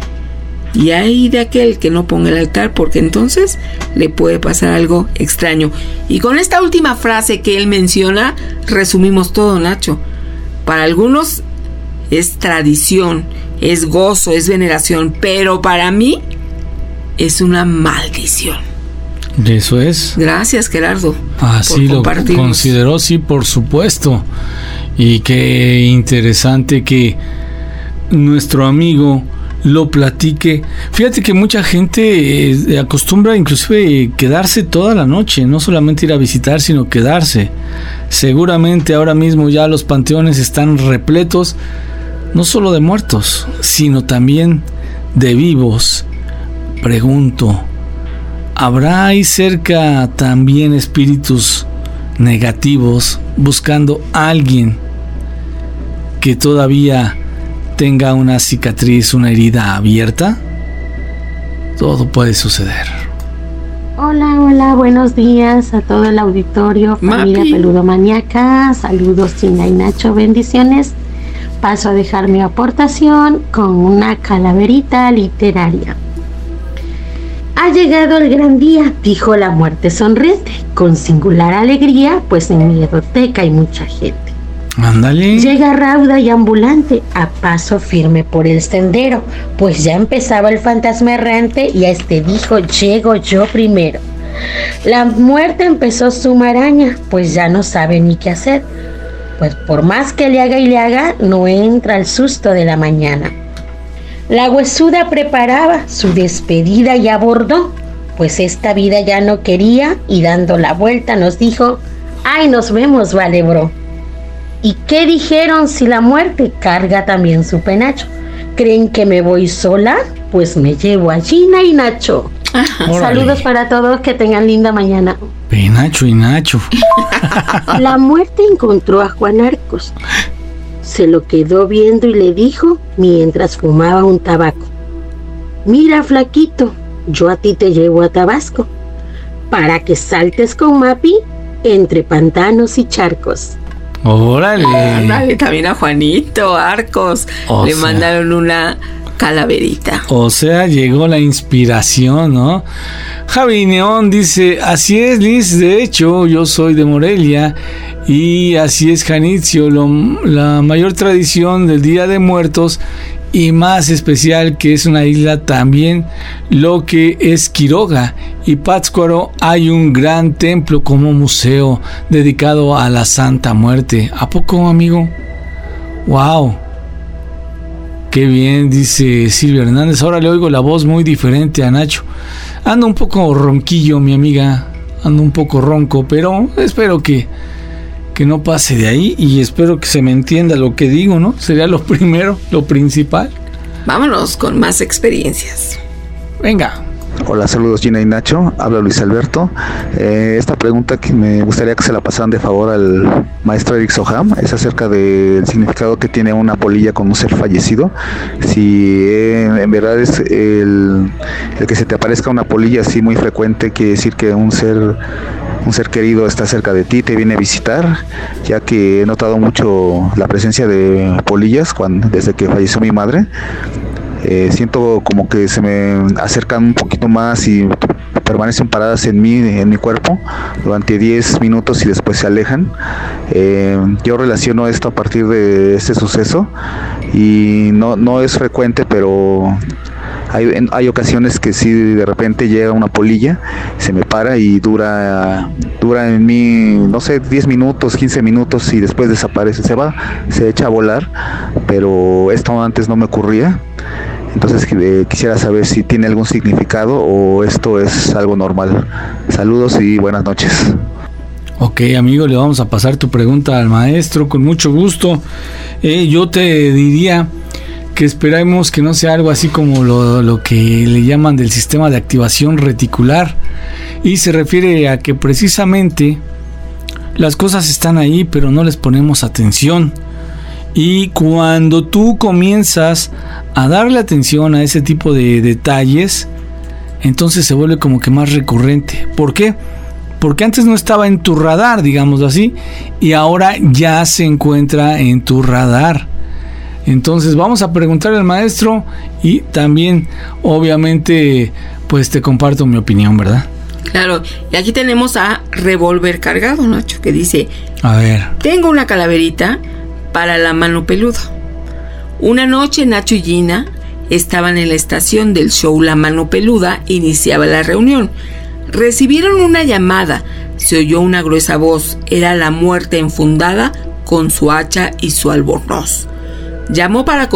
[SPEAKER 8] Y hay de aquel que no ponga el altar, porque entonces le puede pasar algo extraño. Y con esta última frase que él menciona, resumimos todo, Nacho. Para algunos es tradición, es gozo, es veneración, pero para mí es una maldición.
[SPEAKER 9] Eso es.
[SPEAKER 8] Gracias, Gerardo.
[SPEAKER 9] Así lo consideró, sí, por supuesto. Y qué interesante que nuestro amigo lo platique. Fíjate que mucha gente acostumbra inclusive quedarse toda la noche, no solamente ir a visitar, sino quedarse. Seguramente ahora mismo ya los panteones están repletos, no solo de muertos, sino también de vivos. Pregunto, ¿habrá ahí cerca también espíritus negativos buscando a alguien que todavía tenga una cicatriz, una herida abierta? Todo puede suceder.
[SPEAKER 18] Hola, buenos días a todo el auditorio, familia peludomaníaca. Saludos, Tina y Nacho, bendiciones. Paso a dejar mi aportación con una calaverita literaria. Ha llegado el gran día, dijo la muerte sonriente, con singular alegría, pues en mi biblioteca hay mucha gente.
[SPEAKER 9] Ándale.
[SPEAKER 18] Llega rauda y ambulante, a paso firme por el sendero, pues ya empezaba el fantasma errante y a este dijo: llego yo primero. La muerte empezó su maraña, pues ya no sabe ni qué hacer, pues por más que le haga, no entra el susto de la mañana. La huesuda preparaba su despedida y abordó, pues esta vida ya no quería, y dando la vuelta nos dijo: ¡ay, nos vemos, vale, bro! ¿Y qué dijeron si la muerte carga también su penacho? ¿Creen que me voy sola? Pues me llevo a Gina y Nacho. Saludos para todos, que tengan linda mañana.
[SPEAKER 9] Penacho y Nacho.
[SPEAKER 18] La muerte encontró a Juan Arcos. Se lo quedó viendo y le dijo mientras fumaba un tabaco: mira, flaquito, yo a ti te llevo a Tabasco. para que saltes con Mapi entre pantanos y charcos.
[SPEAKER 9] ¡Órale!
[SPEAKER 8] Ándale, también a Juanito Arcos le mandaron una calaverita.
[SPEAKER 9] O sea, llegó la inspiración, ¿no? Javi Neón dice, así es, Liz, de hecho, yo soy de Morelia y así es, Janitzio, la mayor tradición del Día de Muertos y más especial que es una isla también lo que es Quiroga y Pátzcuaro hay un gran templo como museo dedicado a la Santa Muerte. ¿A poco, amigo? ¡Wow! Qué bien, dice Silvia Hernández. Ahora le oigo la voz muy diferente a Nacho. Ando un poco ronquillo, mi amiga. Ando un poco ronco, pero espero que no pase de ahí y espero que se me entienda lo que digo, ¿no? Sería lo primero, lo principal.
[SPEAKER 8] Vámonos con más experiencias.
[SPEAKER 9] Venga.
[SPEAKER 19] Hola, saludos Gina y Nacho, habla Luis Alberto. Esta pregunta que me gustaría que se la pasaran de favor al maestro Eric Soham es acerca del significado que tiene una polilla con un ser fallecido. Si en verdad es el que se te aparezca una polilla así muy frecuente, quiere decir que un ser querido está cerca de ti, te viene a visitar, ya que he notado mucho la presencia de polillas desde que falleció mi madre. Siento como que se me acercan un poquito más y permanecen paradas en mi cuerpo durante 10 minutos y después se alejan. Yo relaciono esto a partir de este suceso y no es frecuente, pero hay ocasiones que sí, de repente llega una polilla, se me para y dura en mí, no sé, 10 minutos, 15 minutos y después desaparece, se echa a volar, pero esto antes no me ocurría. Entonces quisiera saber si tiene algún significado o esto es algo normal. Saludos y buenas noches.
[SPEAKER 9] Ok, amigo, le vamos a pasar tu pregunta al maestro con mucho gusto. Yo te diría que esperemos que no sea algo así como lo que le llaman del sistema de activación reticular, y se refiere a que precisamente las cosas están ahí pero no les ponemos atención, y cuando tú comienzas a darle atención a ese tipo de detalles, entonces se vuelve como que más recurrente. ¿Por qué? Porque antes no estaba en tu radar, digamos así, y ahora ya se encuentra en tu radar. Entonces vamos a preguntarle al maestro y también obviamente pues te comparto mi opinión, ¿verdad?
[SPEAKER 8] Claro, y aquí tenemos a Revólver Cargado, Nacho, que dice:
[SPEAKER 9] a ver,
[SPEAKER 8] tengo una calaverita para la mano peluda. Una noche Nacho y Gina estaban en la estación del show La Mano Peluda, iniciaba la reunión. Recibieron una llamada, se oyó una gruesa voz, era la muerte enfundada con su hacha y su albornoz. Llamo para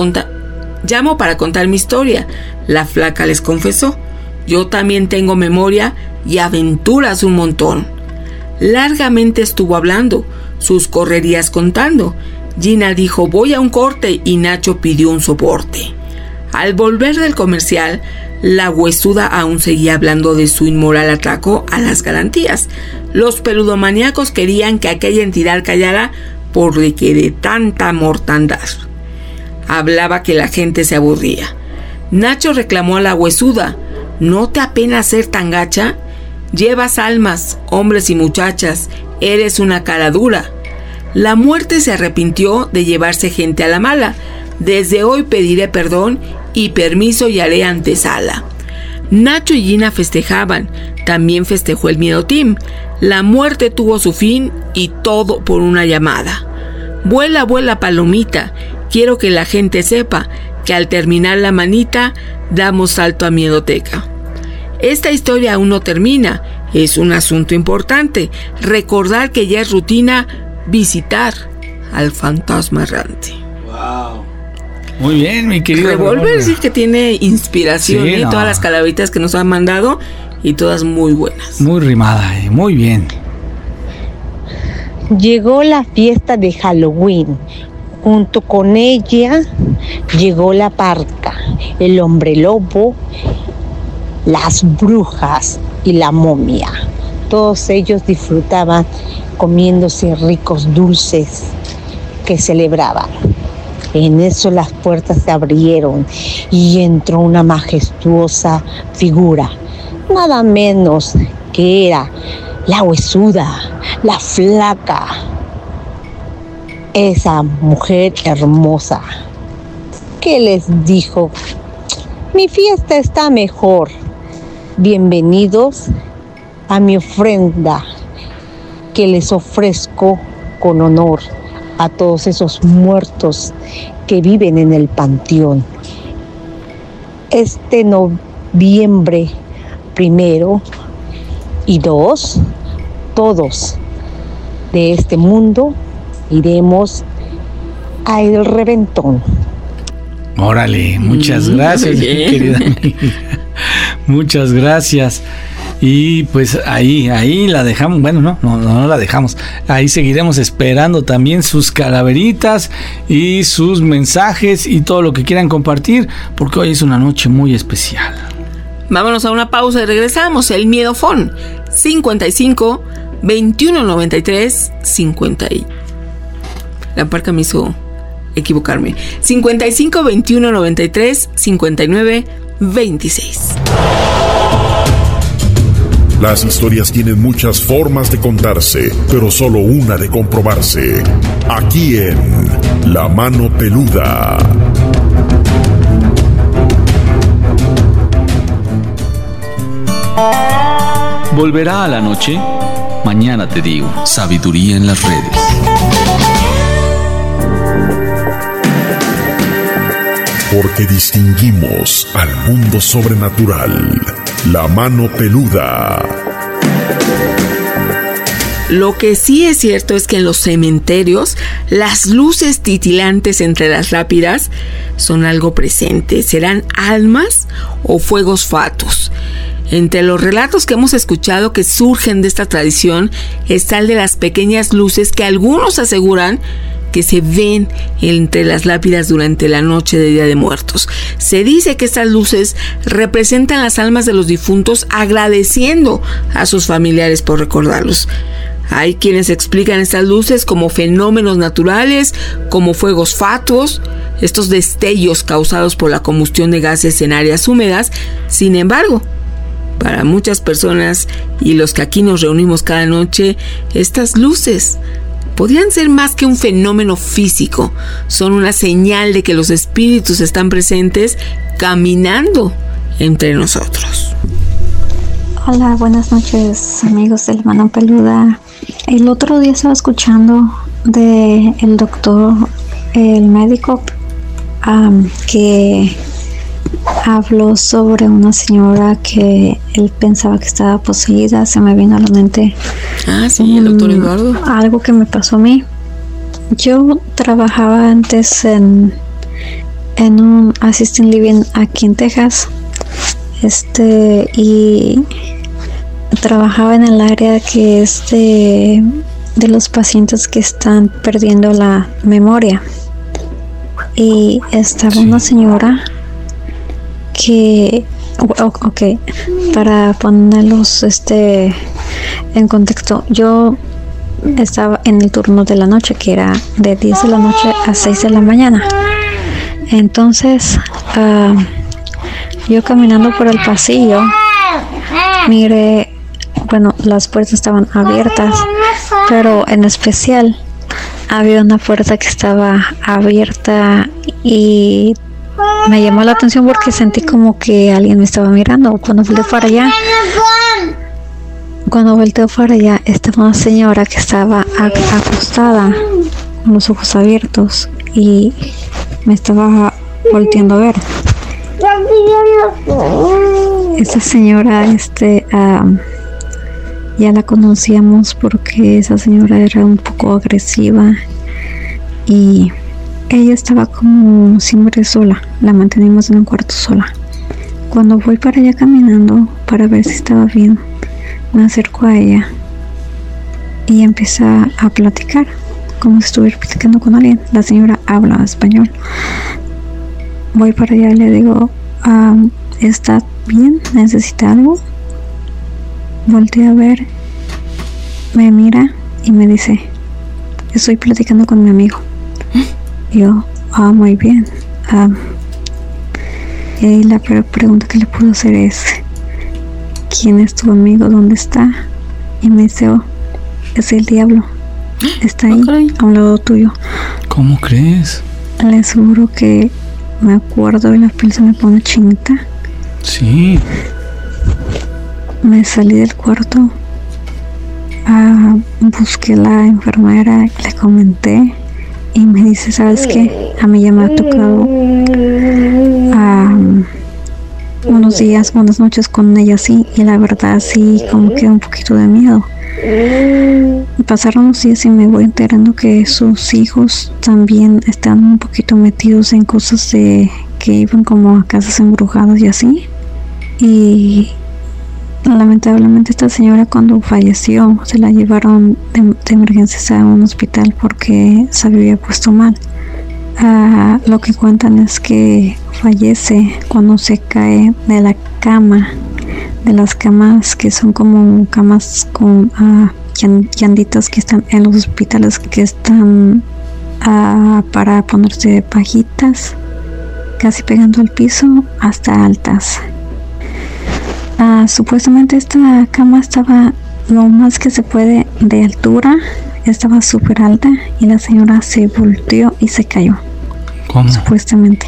[SPEAKER 8] contar mi historia. La flaca les confesó: yo también tengo memoria y aventuras un montón. Largamente estuvo hablando, sus correrías contando. Gina dijo: voy a un corte, y Nacho pidió un soporte. Al volver del comercial, la huesuda aún seguía hablando de su inmoral atraco a las garantías. Los peludomaníacos querían que aquella entidad callara porque de tanta mortandad hablaba que la gente se aburría. Nacho reclamó a la huesuda: ¿no te apena ser tan gacha? Llevas almas, hombres y muchachas, eres una cara dura. La muerte se arrepintió de llevarse gente a la mala. Desde hoy pediré perdón y permiso y haré antesala. Nacho y Gina festejaban, también festejó el Miedo Team. La muerte tuvo su fin y todo por una llamada. Vuela, vuela palomita, quiero que la gente sepa que al terminar la manita damos salto a Miedoteca. Esta historia aún no termina, es un asunto importante. Recordar que ya es rutina visitar al fantasma errante.
[SPEAKER 9] Wow. Muy bien, mi querido
[SPEAKER 8] Revólver. Sí que tiene inspiración,
[SPEAKER 9] sí,
[SPEAKER 8] todas las calaveritas que nos han mandado y todas muy buenas.
[SPEAKER 9] Muy rimada, muy bien.
[SPEAKER 18] Llegó la fiesta de Halloween. Junto con ella llegó la parca, el hombre lobo, las brujas y la momia. Todos ellos disfrutaban comiéndose ricos dulces que celebraban. En eso las puertas se abrieron y entró una majestuosa figura, nada menos que era la huesuda, la flaca, esa mujer hermosa, que les dijo: mi fiesta está mejor, bienvenidos a mi ofrenda que les ofrezco con honor a todos esos muertos que viven en el panteón. Este noviembre 1 y 2, todos de este mundo iremos a El Reventón.
[SPEAKER 9] Órale, muchas gracias, mi querida amiga. Muchas gracias. Y pues ahí la dejamos. Bueno, no la dejamos. Ahí seguiremos esperando también sus calaveritas y sus mensajes y todo lo que quieran compartir, porque hoy es una noche muy especial.
[SPEAKER 8] Vámonos a una pausa y regresamos. El Miedofón 55 21 93 50. La parca me hizo equivocarme. 55 21 93 59 26.
[SPEAKER 11] Las historias tienen muchas formas de contarse, pero solo una de comprobarse. Aquí en La Mano Peluda.
[SPEAKER 15] ¿Volverá a la noche? Mañana te digo.
[SPEAKER 16] Sabiduría en las redes.
[SPEAKER 11] Porque distinguimos al mundo sobrenatural. La Mano Peluda.
[SPEAKER 8] Lo que sí es cierto es que en los cementerios las luces titilantes entre las lápidas son algo presente. ¿Serán almas o fuegos fatuos? Entre los relatos que hemos escuchado que surgen de esta tradición está el de las pequeñas luces que algunos aseguran que se ven entre las lápidas durante la noche de Día de Muertos. Se dice que estas luces representan las almas de los difuntos agradeciendo a sus familiares por recordarlos. Hay quienes explican estas luces como fenómenos naturales, como fuegos fatuos, estos destellos causados por la combustión de gases en áreas húmedas. Sin embargo, para muchas personas y los que aquí nos reunimos cada noche, estas luces podrían ser más que un fenómeno físico. Son una señal de que los espíritus están presentes caminando entre nosotros.
[SPEAKER 20] Hola, buenas noches, amigos de La Mano Peluda. El otro día estaba escuchando de el doctor, el médico, que habló sobre una señora que él pensaba que estaba poseída. Se me vino a la mente
[SPEAKER 8] el doctor Eduardo.
[SPEAKER 20] Algo que me pasó a mí. Yo trabajaba antes en un assisted living aquí en Texas, y trabajaba en el área que es de los pacientes que están perdiendo la memoria, y estaba una señora que, para ponerlos en contexto, yo estaba en el turno de la noche, que era de 10 de la noche a 6 de la mañana. Entonces, yo caminando por el pasillo, miré, las puertas estaban abiertas, pero en especial había una puerta que estaba abierta y me llamó la atención porque sentí como que alguien me estaba mirando. Cuando volteé para allá, estaba una señora que estaba acostada con los ojos abiertos y me estaba volteando a ver. Esa señora, ya la conocíamos porque esa señora era un poco agresiva y ella estaba como siempre sola. La mantenimos en un cuarto sola. Cuando voy para allá caminando para ver si estaba bien, me acerco a ella y empieza a platicar como si estuviera platicando con alguien. La señora habla español. Voy para allá y le digo, ¿está bien? ¿Necesita algo? Voltea a ver, me mira y me dice, estoy platicando con mi amigo. Yo, muy bien. Y la pregunta que le puedo hacer es, ¿quién es tu amigo? ¿Dónde está? Y me dice, oh, es el diablo. Está ahí, a un lado tuyo.
[SPEAKER 9] ¿Cómo crees?
[SPEAKER 20] Le aseguro que me acuerdo y la piel se me pone chinita.
[SPEAKER 9] Sí.
[SPEAKER 20] Me salí del cuarto, busqué a la enfermera, le comenté y me dice, ¿sabes qué? A mí ya me ha tocado unos días, unas noches con ella así, y la verdad sí, como que un poquito de miedo. Pasaron unos días y me voy enterando que sus hijos también están un poquito metidos en cosas de que iban como a casas embrujadas y así. Y lamentablemente esta señora, cuando falleció, se la llevaron de emergencias a un hospital porque se había puesto mal. Lo que cuentan es que fallece cuando se cae de la cama, de las camas que son como camas con llanditas que están en los hospitales, que están para ponerse pajitas, casi pegando al piso, hasta altas. Supuestamente esta cama estaba lo más que se puede de altura, estaba súper alta, y la señora se volteó y se cayó.
[SPEAKER 9] ¿Cómo?
[SPEAKER 20] Supuestamente.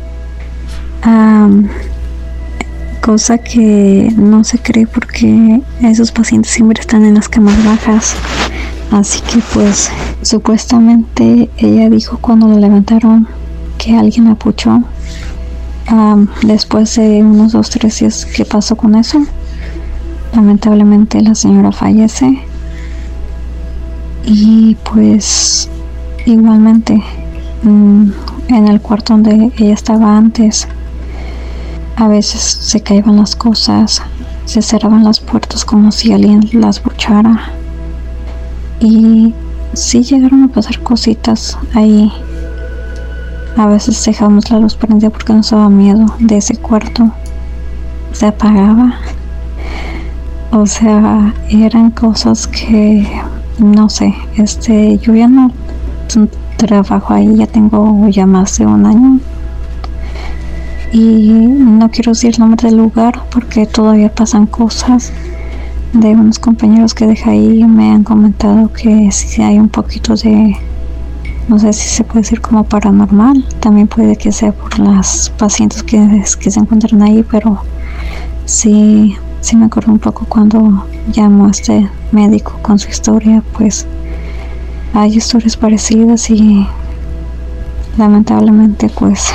[SPEAKER 20] Cosa que no se cree porque esos pacientes siempre están en las camas bajas. Así que pues supuestamente ella dijo cuando la levantaron que alguien la apuchó. Después de unos 2-3 días que pasó con eso, lamentablemente la señora fallece. Y pues igualmente en el cuarto donde ella estaba antes, a veces se caían las cosas, se cerraban las puertas como si alguien las buchara, y sí llegaron a pasar cositas ahí. A veces dejábamos la luz prendida porque nos daba miedo de ese cuarto, se apagaba. O sea, eran cosas que no sé, yo ya no trabajo ahí, ya tengo ya más de 1 año, y no quiero decir el nombre del lugar porque todavía pasan cosas. De unos compañeros que dejé ahí me han comentado que sí hay un poquito de, no sé si se puede decir como paranormal, también puede que sea por las pacientes que se encuentran ahí, pero sí me acuerdo un poco cuando llamó a este médico con su historia. Pues hay historias parecidas y lamentablemente pues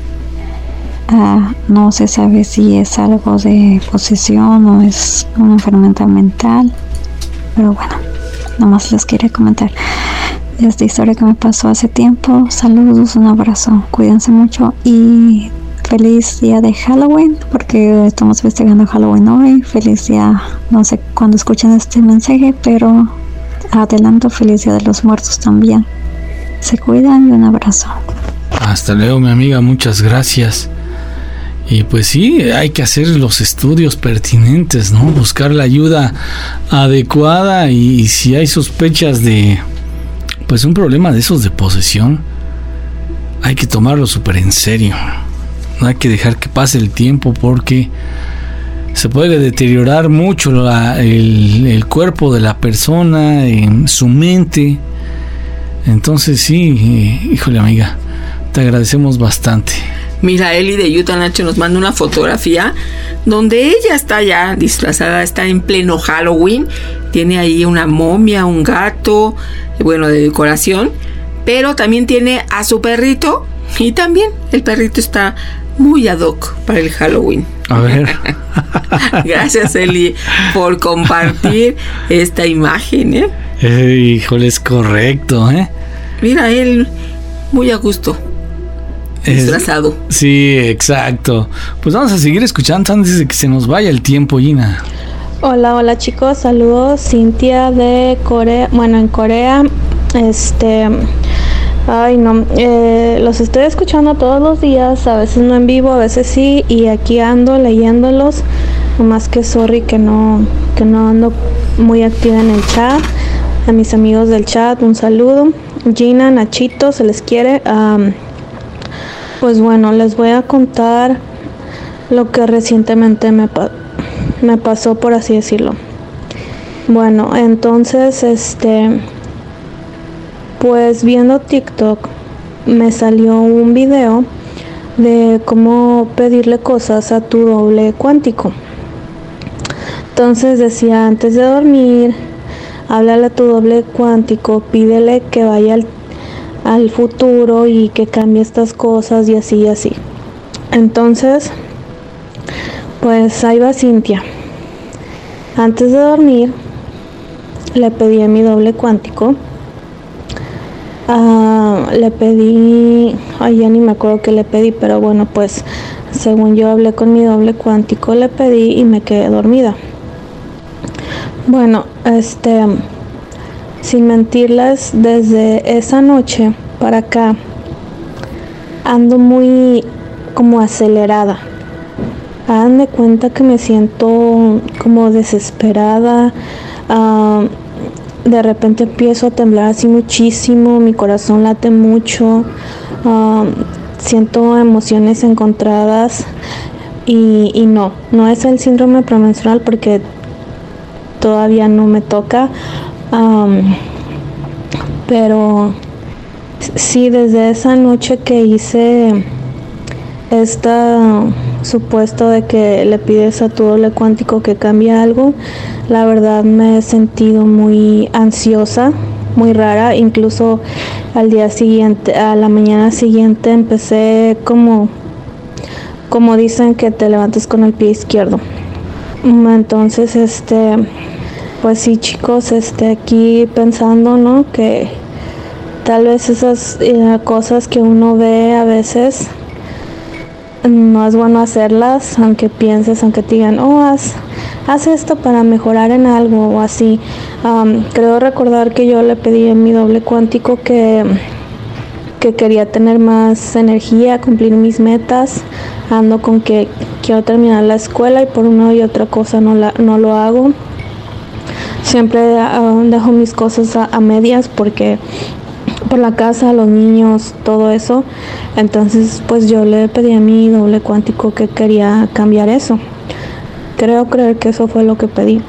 [SPEAKER 20] no se sabe si es algo de posesión o es una enfermedad mental, pero bueno, nomás les quería comentar esta historia que me pasó hace tiempo. Saludos, un abrazo, cuídense mucho y feliz día de Halloween, porque estamos festejando Halloween hoy. Feliz día, no sé cuándo escuchen este mensaje, pero adelanto, feliz día de los muertos también. Se cuidan y un abrazo.
[SPEAKER 9] Hasta luego, mi amiga, muchas gracias. Y pues sí, hay que hacer los estudios pertinentes, ¿no? Buscar la ayuda adecuada, y si hay sospechas de pues un problema de esos de posesión, hay que tomarlo súper en serio. No hay que dejar que pase el tiempo porque se puede deteriorar mucho el cuerpo de la persona, su mente. Entonces sí, híjole, amiga, te agradecemos bastante.
[SPEAKER 8] Mira, Eli de Utah, Nacho, nos manda una fotografía donde ella está ya disfrazada, está en pleno Halloween. Tiene ahí una momia, un gato, bueno, de decoración, pero también tiene a su perrito, y también el perrito está muy ad hoc para el Halloween.
[SPEAKER 9] A ver.
[SPEAKER 8] Gracias, Eli, por compartir esta imagen,
[SPEAKER 9] Híjole, es correcto,
[SPEAKER 8] Mira, él muy a gusto. Disfrazado.
[SPEAKER 9] Sí, exacto. Pues vamos a seguir escuchando antes de que se nos vaya el tiempo, Gina.
[SPEAKER 21] Hola chicos, saludos. Cintia de Corea, en Corea. Los estoy escuchando todos los días, a veces no en vivo, a veces sí, y aquí ando leyéndolos. Nomás que sorry que no ando muy activa en el chat. A mis amigos del chat, un saludo. Gina, Nachito, se les quiere. Pues bueno, les voy a contar lo que recientemente me pasó, por así decirlo. Bueno, entonces, pues viendo TikTok me salió un video de cómo pedirle cosas a tu doble cuántico. Entonces decía, antes de dormir, háblale a tu doble cuántico, pídele que vaya al futuro y que cambie estas cosas y así y así. Entonces, pues ahí va Cintia. Antes de dormir, le pedí a mi doble cuántico. Le pedí, ya ni me acuerdo qué le pedí, pero bueno, pues según yo hablé con mi doble cuántico, le pedí y me quedé dormida. Bueno, sin mentirles, desde esa noche para acá ando muy como acelerada. Hagan de cuenta que me siento como desesperada. De repente empiezo a temblar así muchísimo, mi corazón late mucho, siento emociones encontradas y no es el síndrome premenstrual porque todavía no me toca, pero sí, desde esa noche que hice supuesto de que le pides a tu doble cuántico que cambie algo, la verdad me he sentido muy ansiosa, muy rara. Incluso al día siguiente, a la mañana siguiente, empecé como dicen que te levantes con el pie izquierdo. Entonces, pues sí, chicos, aquí pensando, ¿no? Que tal vez esas cosas que uno ve a veces no es bueno hacerlas, aunque pienses, aunque te digan, haz esto para mejorar en algo o así. Creo recordar que yo le pedí a mi doble cuántico que quería tener más energía, cumplir mis metas. Ando con que quiero terminar la escuela y por una y otra cosa no lo hago. Siempre dejo mis cosas a medias porque por la casa, los niños, todo eso. Entonces pues yo le pedí a mi doble cuántico que quería cambiar eso. Creo creer que eso fue lo que pedí.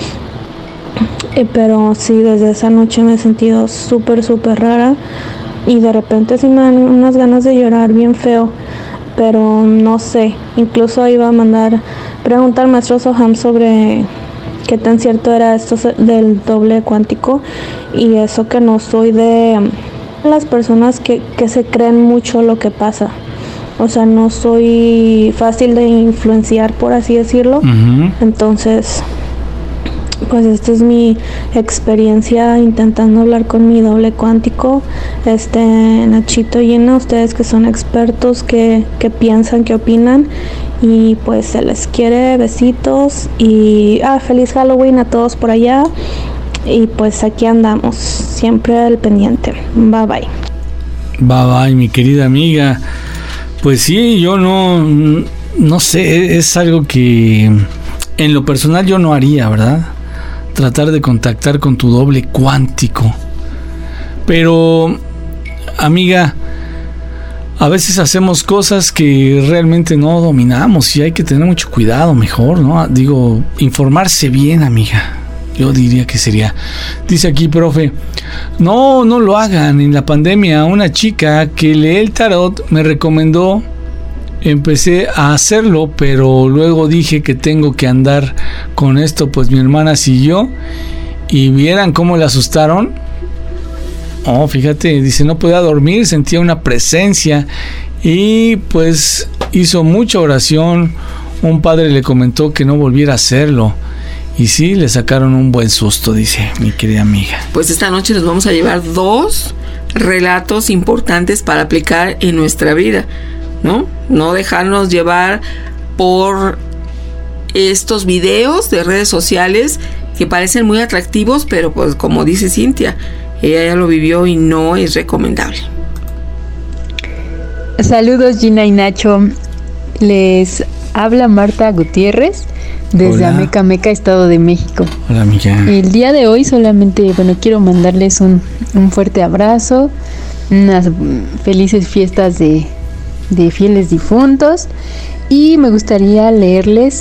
[SPEAKER 21] Pero sí, desde esa noche me he sentido súper rara y de repente sí me dan unas ganas de llorar bien feo, pero no sé. Incluso iba a preguntar al maestro Soham sobre qué tan cierto era esto del doble cuántico y eso, que no soy de las personas que se creen mucho lo que pasa. O sea, no soy fácil de influenciar, por así decirlo. Uh-huh. Entonces, pues esta es mi experiencia intentando hablar con mi doble cuántico. Nachito y Gina, ustedes que son expertos, que piensan, que opinan. Y pues se les quiere, besitos. Y feliz Halloween a todos por allá. Y pues aquí andamos, siempre al pendiente. Bye bye.
[SPEAKER 9] Bye bye, mi querida amiga. Pues sí, yo no sé, es algo que en lo personal yo no haría, ¿verdad? Tratar de contactar con tu doble cuántico. Pero, amiga, a veces hacemos cosas que realmente no dominamos y hay que tener mucho cuidado, mejor, ¿no? Digo, informarse bien, amiga. Yo diría que sería. Dice aquí, profe, no lo hagan. En la pandemia, una chica que lee el tarot me recomendó. Empecé a hacerlo, pero luego dije que tengo que andar con esto, pues mi hermana siguió y vieran cómo le asustaron. Fíjate, dice, no podía dormir, sentía una presencia y pues hizo mucha oración. Un padre le comentó que no volviera a hacerlo. Y sí, le sacaron un buen susto, dice mi querida amiga.
[SPEAKER 8] Pues esta noche nos vamos a llevar 2 relatos importantes para aplicar en nuestra vida, ¿no? No dejarnos llevar por estos videos de redes sociales que parecen muy atractivos, pero pues como dice Cintia, ella ya lo vivió y no es recomendable.
[SPEAKER 3] Saludos, Gina y Nacho. Les habla Marta Gutiérrez desde Amecameca, Estado de México.
[SPEAKER 9] Hola, amiga.
[SPEAKER 3] El día de hoy solamente, quiero mandarles un fuerte abrazo, unas felices fiestas de fieles difuntos, y me gustaría leerles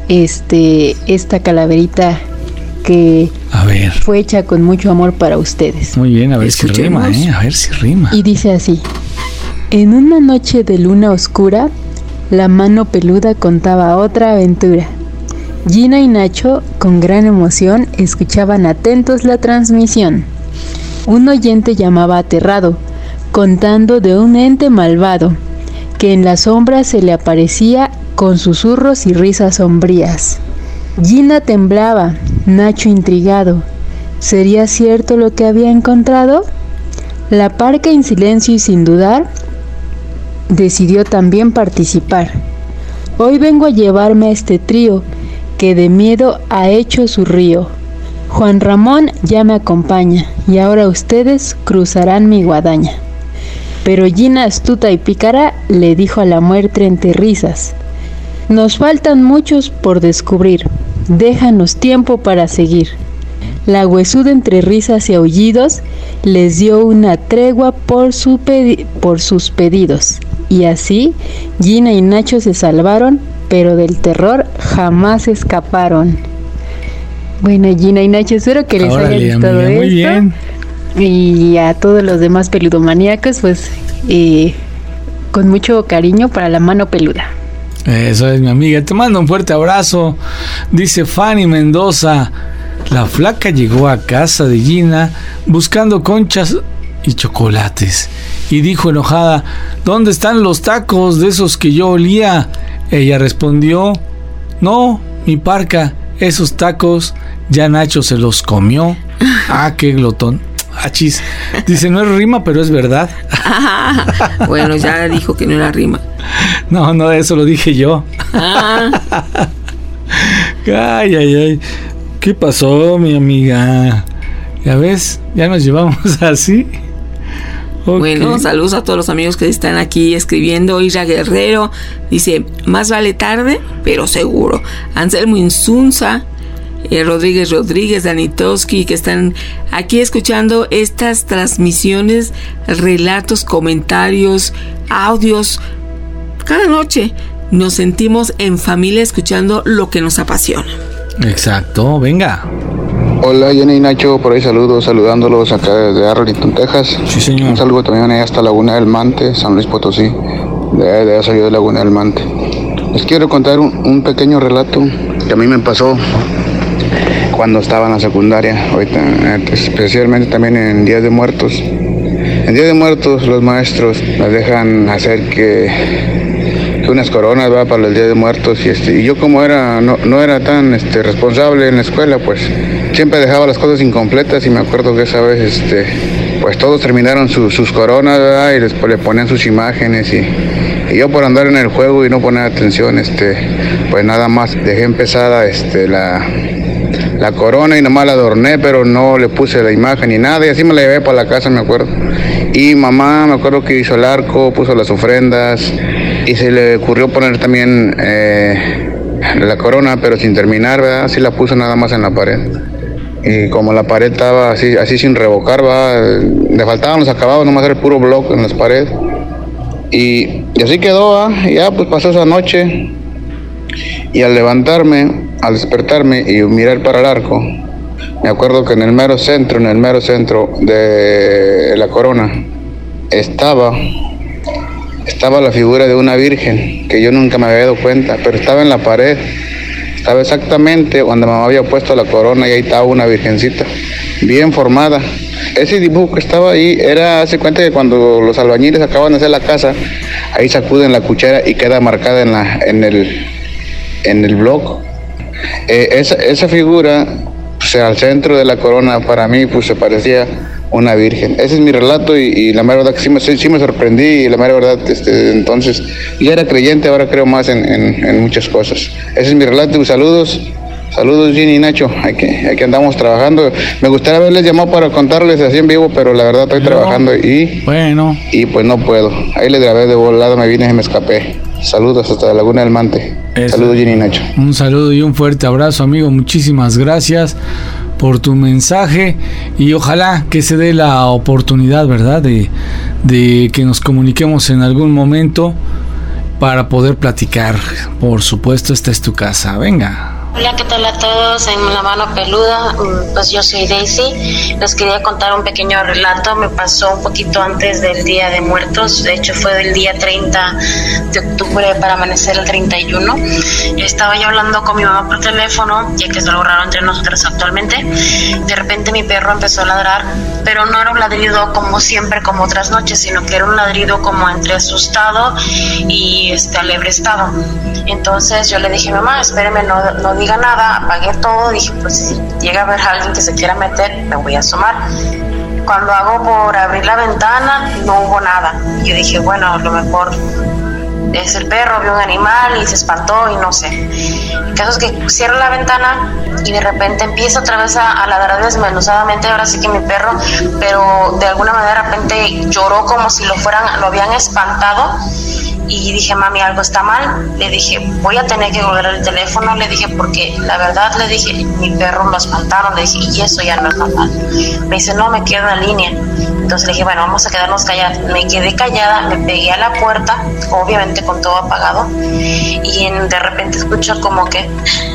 [SPEAKER 3] esta calaverita que fue hecha con mucho amor para ustedes.
[SPEAKER 9] Muy bien, a ver si rima, a ver si rima.
[SPEAKER 3] Y dice así: en una noche de luna oscura, la mano peluda contaba otra aventura. Gina y Nacho, con gran emoción, escuchaban atentos la transmisión. Un oyente llamaba aterrado, contando de un ente malvado, que en la sombra se le aparecía con susurros y risas sombrías. Gina temblaba, Nacho intrigado. ¿Sería cierto lo que había encontrado? La parca, en silencio y sin dudar, decidió también participar. Hoy vengo a llevarme a este trío, que de miedo ha hecho su río. Juan Ramón ya me acompaña, y ahora ustedes cruzarán mi guadaña. Pero Gina, astuta y pícara, le dijo a la muerte entre risas: nos faltan muchos por descubrir, déjanos tiempo para seguir. La huesuda, entre risas y aullidos, les dio una tregua por sus pedidos. Y así, Gina y Nacho se salvaron, pero del terror jamás escaparon. Bueno, Gina y Nacho, espero que les haya gustado esto. Muy bien. Y a todos los demás peludomaníacos, pues, con mucho cariño para la mano peluda.
[SPEAKER 9] Eso es, mi amiga. Te mando un fuerte abrazo. Dice Fanny Mendoza: la flaca llegó a casa de Gina buscando conchas y chocolates, y dijo enojada: ¿dónde están los tacos de esos que yo olía? Ella respondió: no, mi parca, esos tacos ya Nacho se los comió. Ah, qué glotón. Achis. Dice, no es rima, pero es verdad.
[SPEAKER 8] Bueno, ya dijo que no era rima.
[SPEAKER 9] No, eso lo dije yo. Ay. ¿Qué pasó, mi amiga? ¿Ya ves? Ya nos llevamos así. Okay.
[SPEAKER 8] Bueno, saludos a todos los amigos que están aquí escribiendo. Ira Guerrero dice: más vale tarde, pero seguro. Anselmo Insunza, Rodríguez, Danitoski, que están aquí escuchando estas transmisiones, relatos, comentarios, audios. Cada noche nos sentimos en familia escuchando lo que nos apasiona.
[SPEAKER 9] Exacto, venga.
[SPEAKER 5] Hola, Jenny y Nacho, por ahí saludándolos acá desde Arlington, Texas.
[SPEAKER 9] Sí, señor.
[SPEAKER 5] Un saludo también hasta Laguna del Mante, San Luis Potosí. De salido de Laguna del Mante. Les quiero contar un pequeño relato que a mí me pasó cuando estaba en la secundaria, ahorita, especialmente también en Días de Muertos. En Días de Muertos los maestros nos dejan hacer que unas coronas para el Día de Muertos, y yo como no era tan responsable en la escuela, pues siempre dejaba las cosas incompletas, y me acuerdo que esa vez pues todos terminaron sus coronas, ¿verdad? Y después le ponían sus imágenes, y yo por andar en el juego y no poner atención, pues nada más dejé empezada la corona y nomás la adorné, pero no le puse la imagen ni nada, y así me la llevé para la casa, me acuerdo. Y mamá, me acuerdo que hizo el arco, puso las ofrendas, y se le ocurrió poner también la corona, pero sin terminar, ¿verdad? Así la puso nada más en la pared. Y como la pared estaba así sin revocar, le faltaban los acabados, nomás era el puro bloque en las paredes. Y así quedó, y ya pues pasó esa noche. Y al despertarme y mirar para el arco, me acuerdo que en el mero centro de la corona, estaba la figura de una virgen, que yo nunca me había dado cuenta, pero estaba en la pared. Estaba exactamente donde mamá había puesto la corona, y ahí estaba una virgencita, bien formada. Ese dibujo que estaba ahí hace cuenta que cuando los albañiles acaban de hacer la casa, ahí sacuden la cuchara y queda marcada en el bloc. Esa figura, pues, al centro de la corona, para mí pues se parecía una virgen. Ese es mi relato, y la mera verdad que sí me sorprendí, y la mera verdad entonces ya era creyente, ahora creo más en muchas cosas. Ese es mi relato, y saludos Ginny y Nacho, aquí andamos trabajando. Me gustaría haberles llamado para contarles así en vivo, pero la verdad estoy trabajando y pues no puedo. Ahí les grabé de volada, me vine y me escapé. Saludos hasta la Laguna del Mante. Saludos, Ginny y Nacho.
[SPEAKER 9] Un saludo y un fuerte abrazo, amigo. Muchísimas gracias por tu mensaje, y ojalá que se dé la oportunidad, ¿verdad?, de que nos comuniquemos en algún momento para poder platicar. Por supuesto, esta es tu casa. Venga.
[SPEAKER 6] Hola, ¿qué tal a todos? En La Mano Peluda, pues yo soy Daisy. Les quería contar un pequeño relato. Me pasó un poquito antes del Día de Muertos. De hecho, fue del día 30 de octubre para amanecer el 31. Estaba yo hablando con mi mamá por teléfono, ya que es algo raro entre nosotros actualmente. De repente mi perro empezó a ladrar, pero no era un ladrido como siempre, como otras noches, sino que era un ladrido como entre asustado y alebrestado. Entonces yo le dije, mamá, espéreme, no diga nada, apagué todo. Dije, pues si llega a haber alguien que se quiera meter, me voy a asomar. Cuando hago por abrir la ventana, no hubo nada. Yo dije, bueno, a lo mejor es el perro, vio un animal y se espantó y no sé. El caso es que cierro la ventana y de repente empieza otra vez a ladrar desmenuzadamente, ahora sí que mi perro, pero de alguna manera de repente lloró como si lo habían espantado. Y dije, mami, algo está mal. Le dije, voy a tener que colgar el teléfono. Le dije, porque la verdad, le dije, mi perro lo espantaron. Le dije, y eso ya no es normal. Me dice, no, me quedo en la línea. Entonces le dije, bueno, vamos a quedarnos callados. Me quedé callada, me pegué a la puerta, obviamente con todo apagado. Y de repente escucho como que...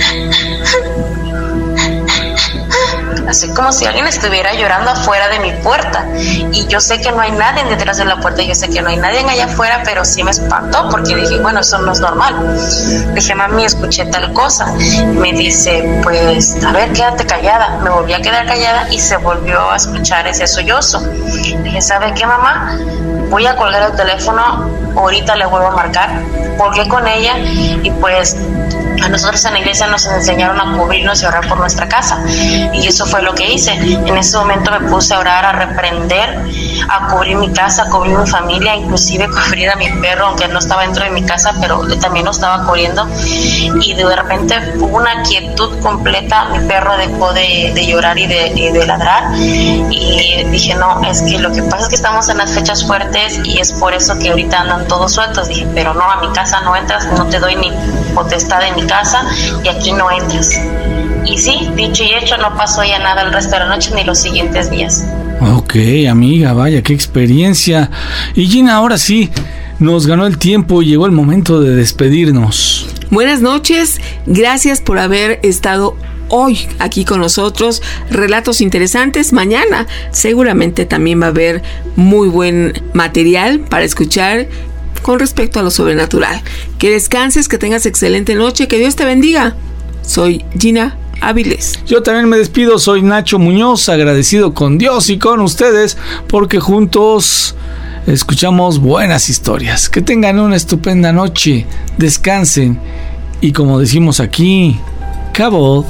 [SPEAKER 6] así como si alguien estuviera llorando afuera de mi puerta, y yo sé que no hay nadie detrás de la puerta, yo sé que no hay nadie allá afuera, pero sí me espantó porque dije, bueno, eso no es normal. Dije, mami, escuché tal cosa. Me dice, pues a ver, quédate callada. Me volví a quedar callada y se volvió a escuchar ese sollozo. Dije, ¿sabe qué, mamá? Voy a colgar el teléfono, ahorita le vuelvo a marcar. Colgué con ella y pues a nosotros en la iglesia nos enseñaron a cubrirnos y orar por nuestra casa, y eso fue lo que hice. En ese momento me puse a orar, a reprender, a cubrir mi casa, a cubrir mi familia, inclusive cubrir a mi perro, aunque no estaba dentro de mi casa, pero también lo estaba cubriendo. Y de repente hubo una quietud completa, mi perro dejó de llorar y de ladrar, y dije, no, es que lo que pasa es que estamos en las fechas fuertes y es por eso que ahorita andan todos sueltos. Dije, pero no, a mi casa no entras, no te doy ni potestad en mi casa y aquí no entras. Y sí, dicho y hecho, no pasó ya nada el resto de la noche ni los siguientes días.
[SPEAKER 9] Ok, amiga, vaya, qué experiencia. Y Gina, ahora sí, nos ganó el tiempo y llegó el momento de despedirnos.
[SPEAKER 8] Buenas noches, gracias por haber estado hoy aquí con nosotros. Relatos interesantes. Mañana seguramente también va a haber muy buen material para escuchar con respecto a lo sobrenatural. Que descanses, que tengas excelente noche, que Dios te bendiga. Soy Gina Áviles.
[SPEAKER 9] Yo también me despido, soy Nacho Muñoz, agradecido con Dios y con ustedes porque juntos escuchamos buenas historias. Que tengan una estupenda noche, descansen y, como decimos aquí, cabot.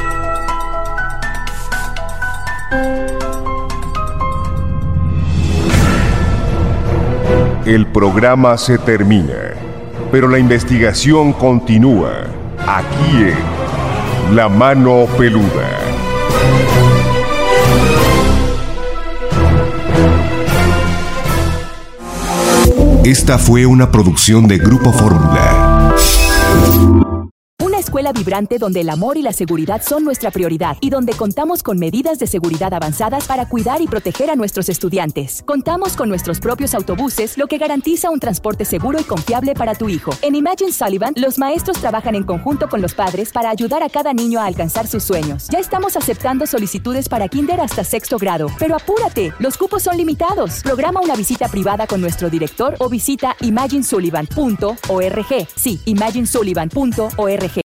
[SPEAKER 4] El programa se termina, pero la investigación continúa aquí en La Mano Peluda.
[SPEAKER 11] Esta fue una producción de Grupo Fórmula.
[SPEAKER 1] Una escuela vibrante donde el amor y la seguridad son nuestra prioridad y donde contamos con medidas de seguridad avanzadas para cuidar y proteger a nuestros estudiantes. Contamos con nuestros propios autobuses, lo que garantiza un transporte seguro y confiable para tu hijo. En Imagine Sullivan, los maestros trabajan en conjunto con los padres para ayudar a cada niño a alcanzar sus sueños. Ya estamos aceptando solicitudes para kinder hasta 6º grado, pero apúrate, los cupos son limitados. Programa una visita privada con nuestro director o visita imaginesullivan.org. Sí, imaginesullivan.org.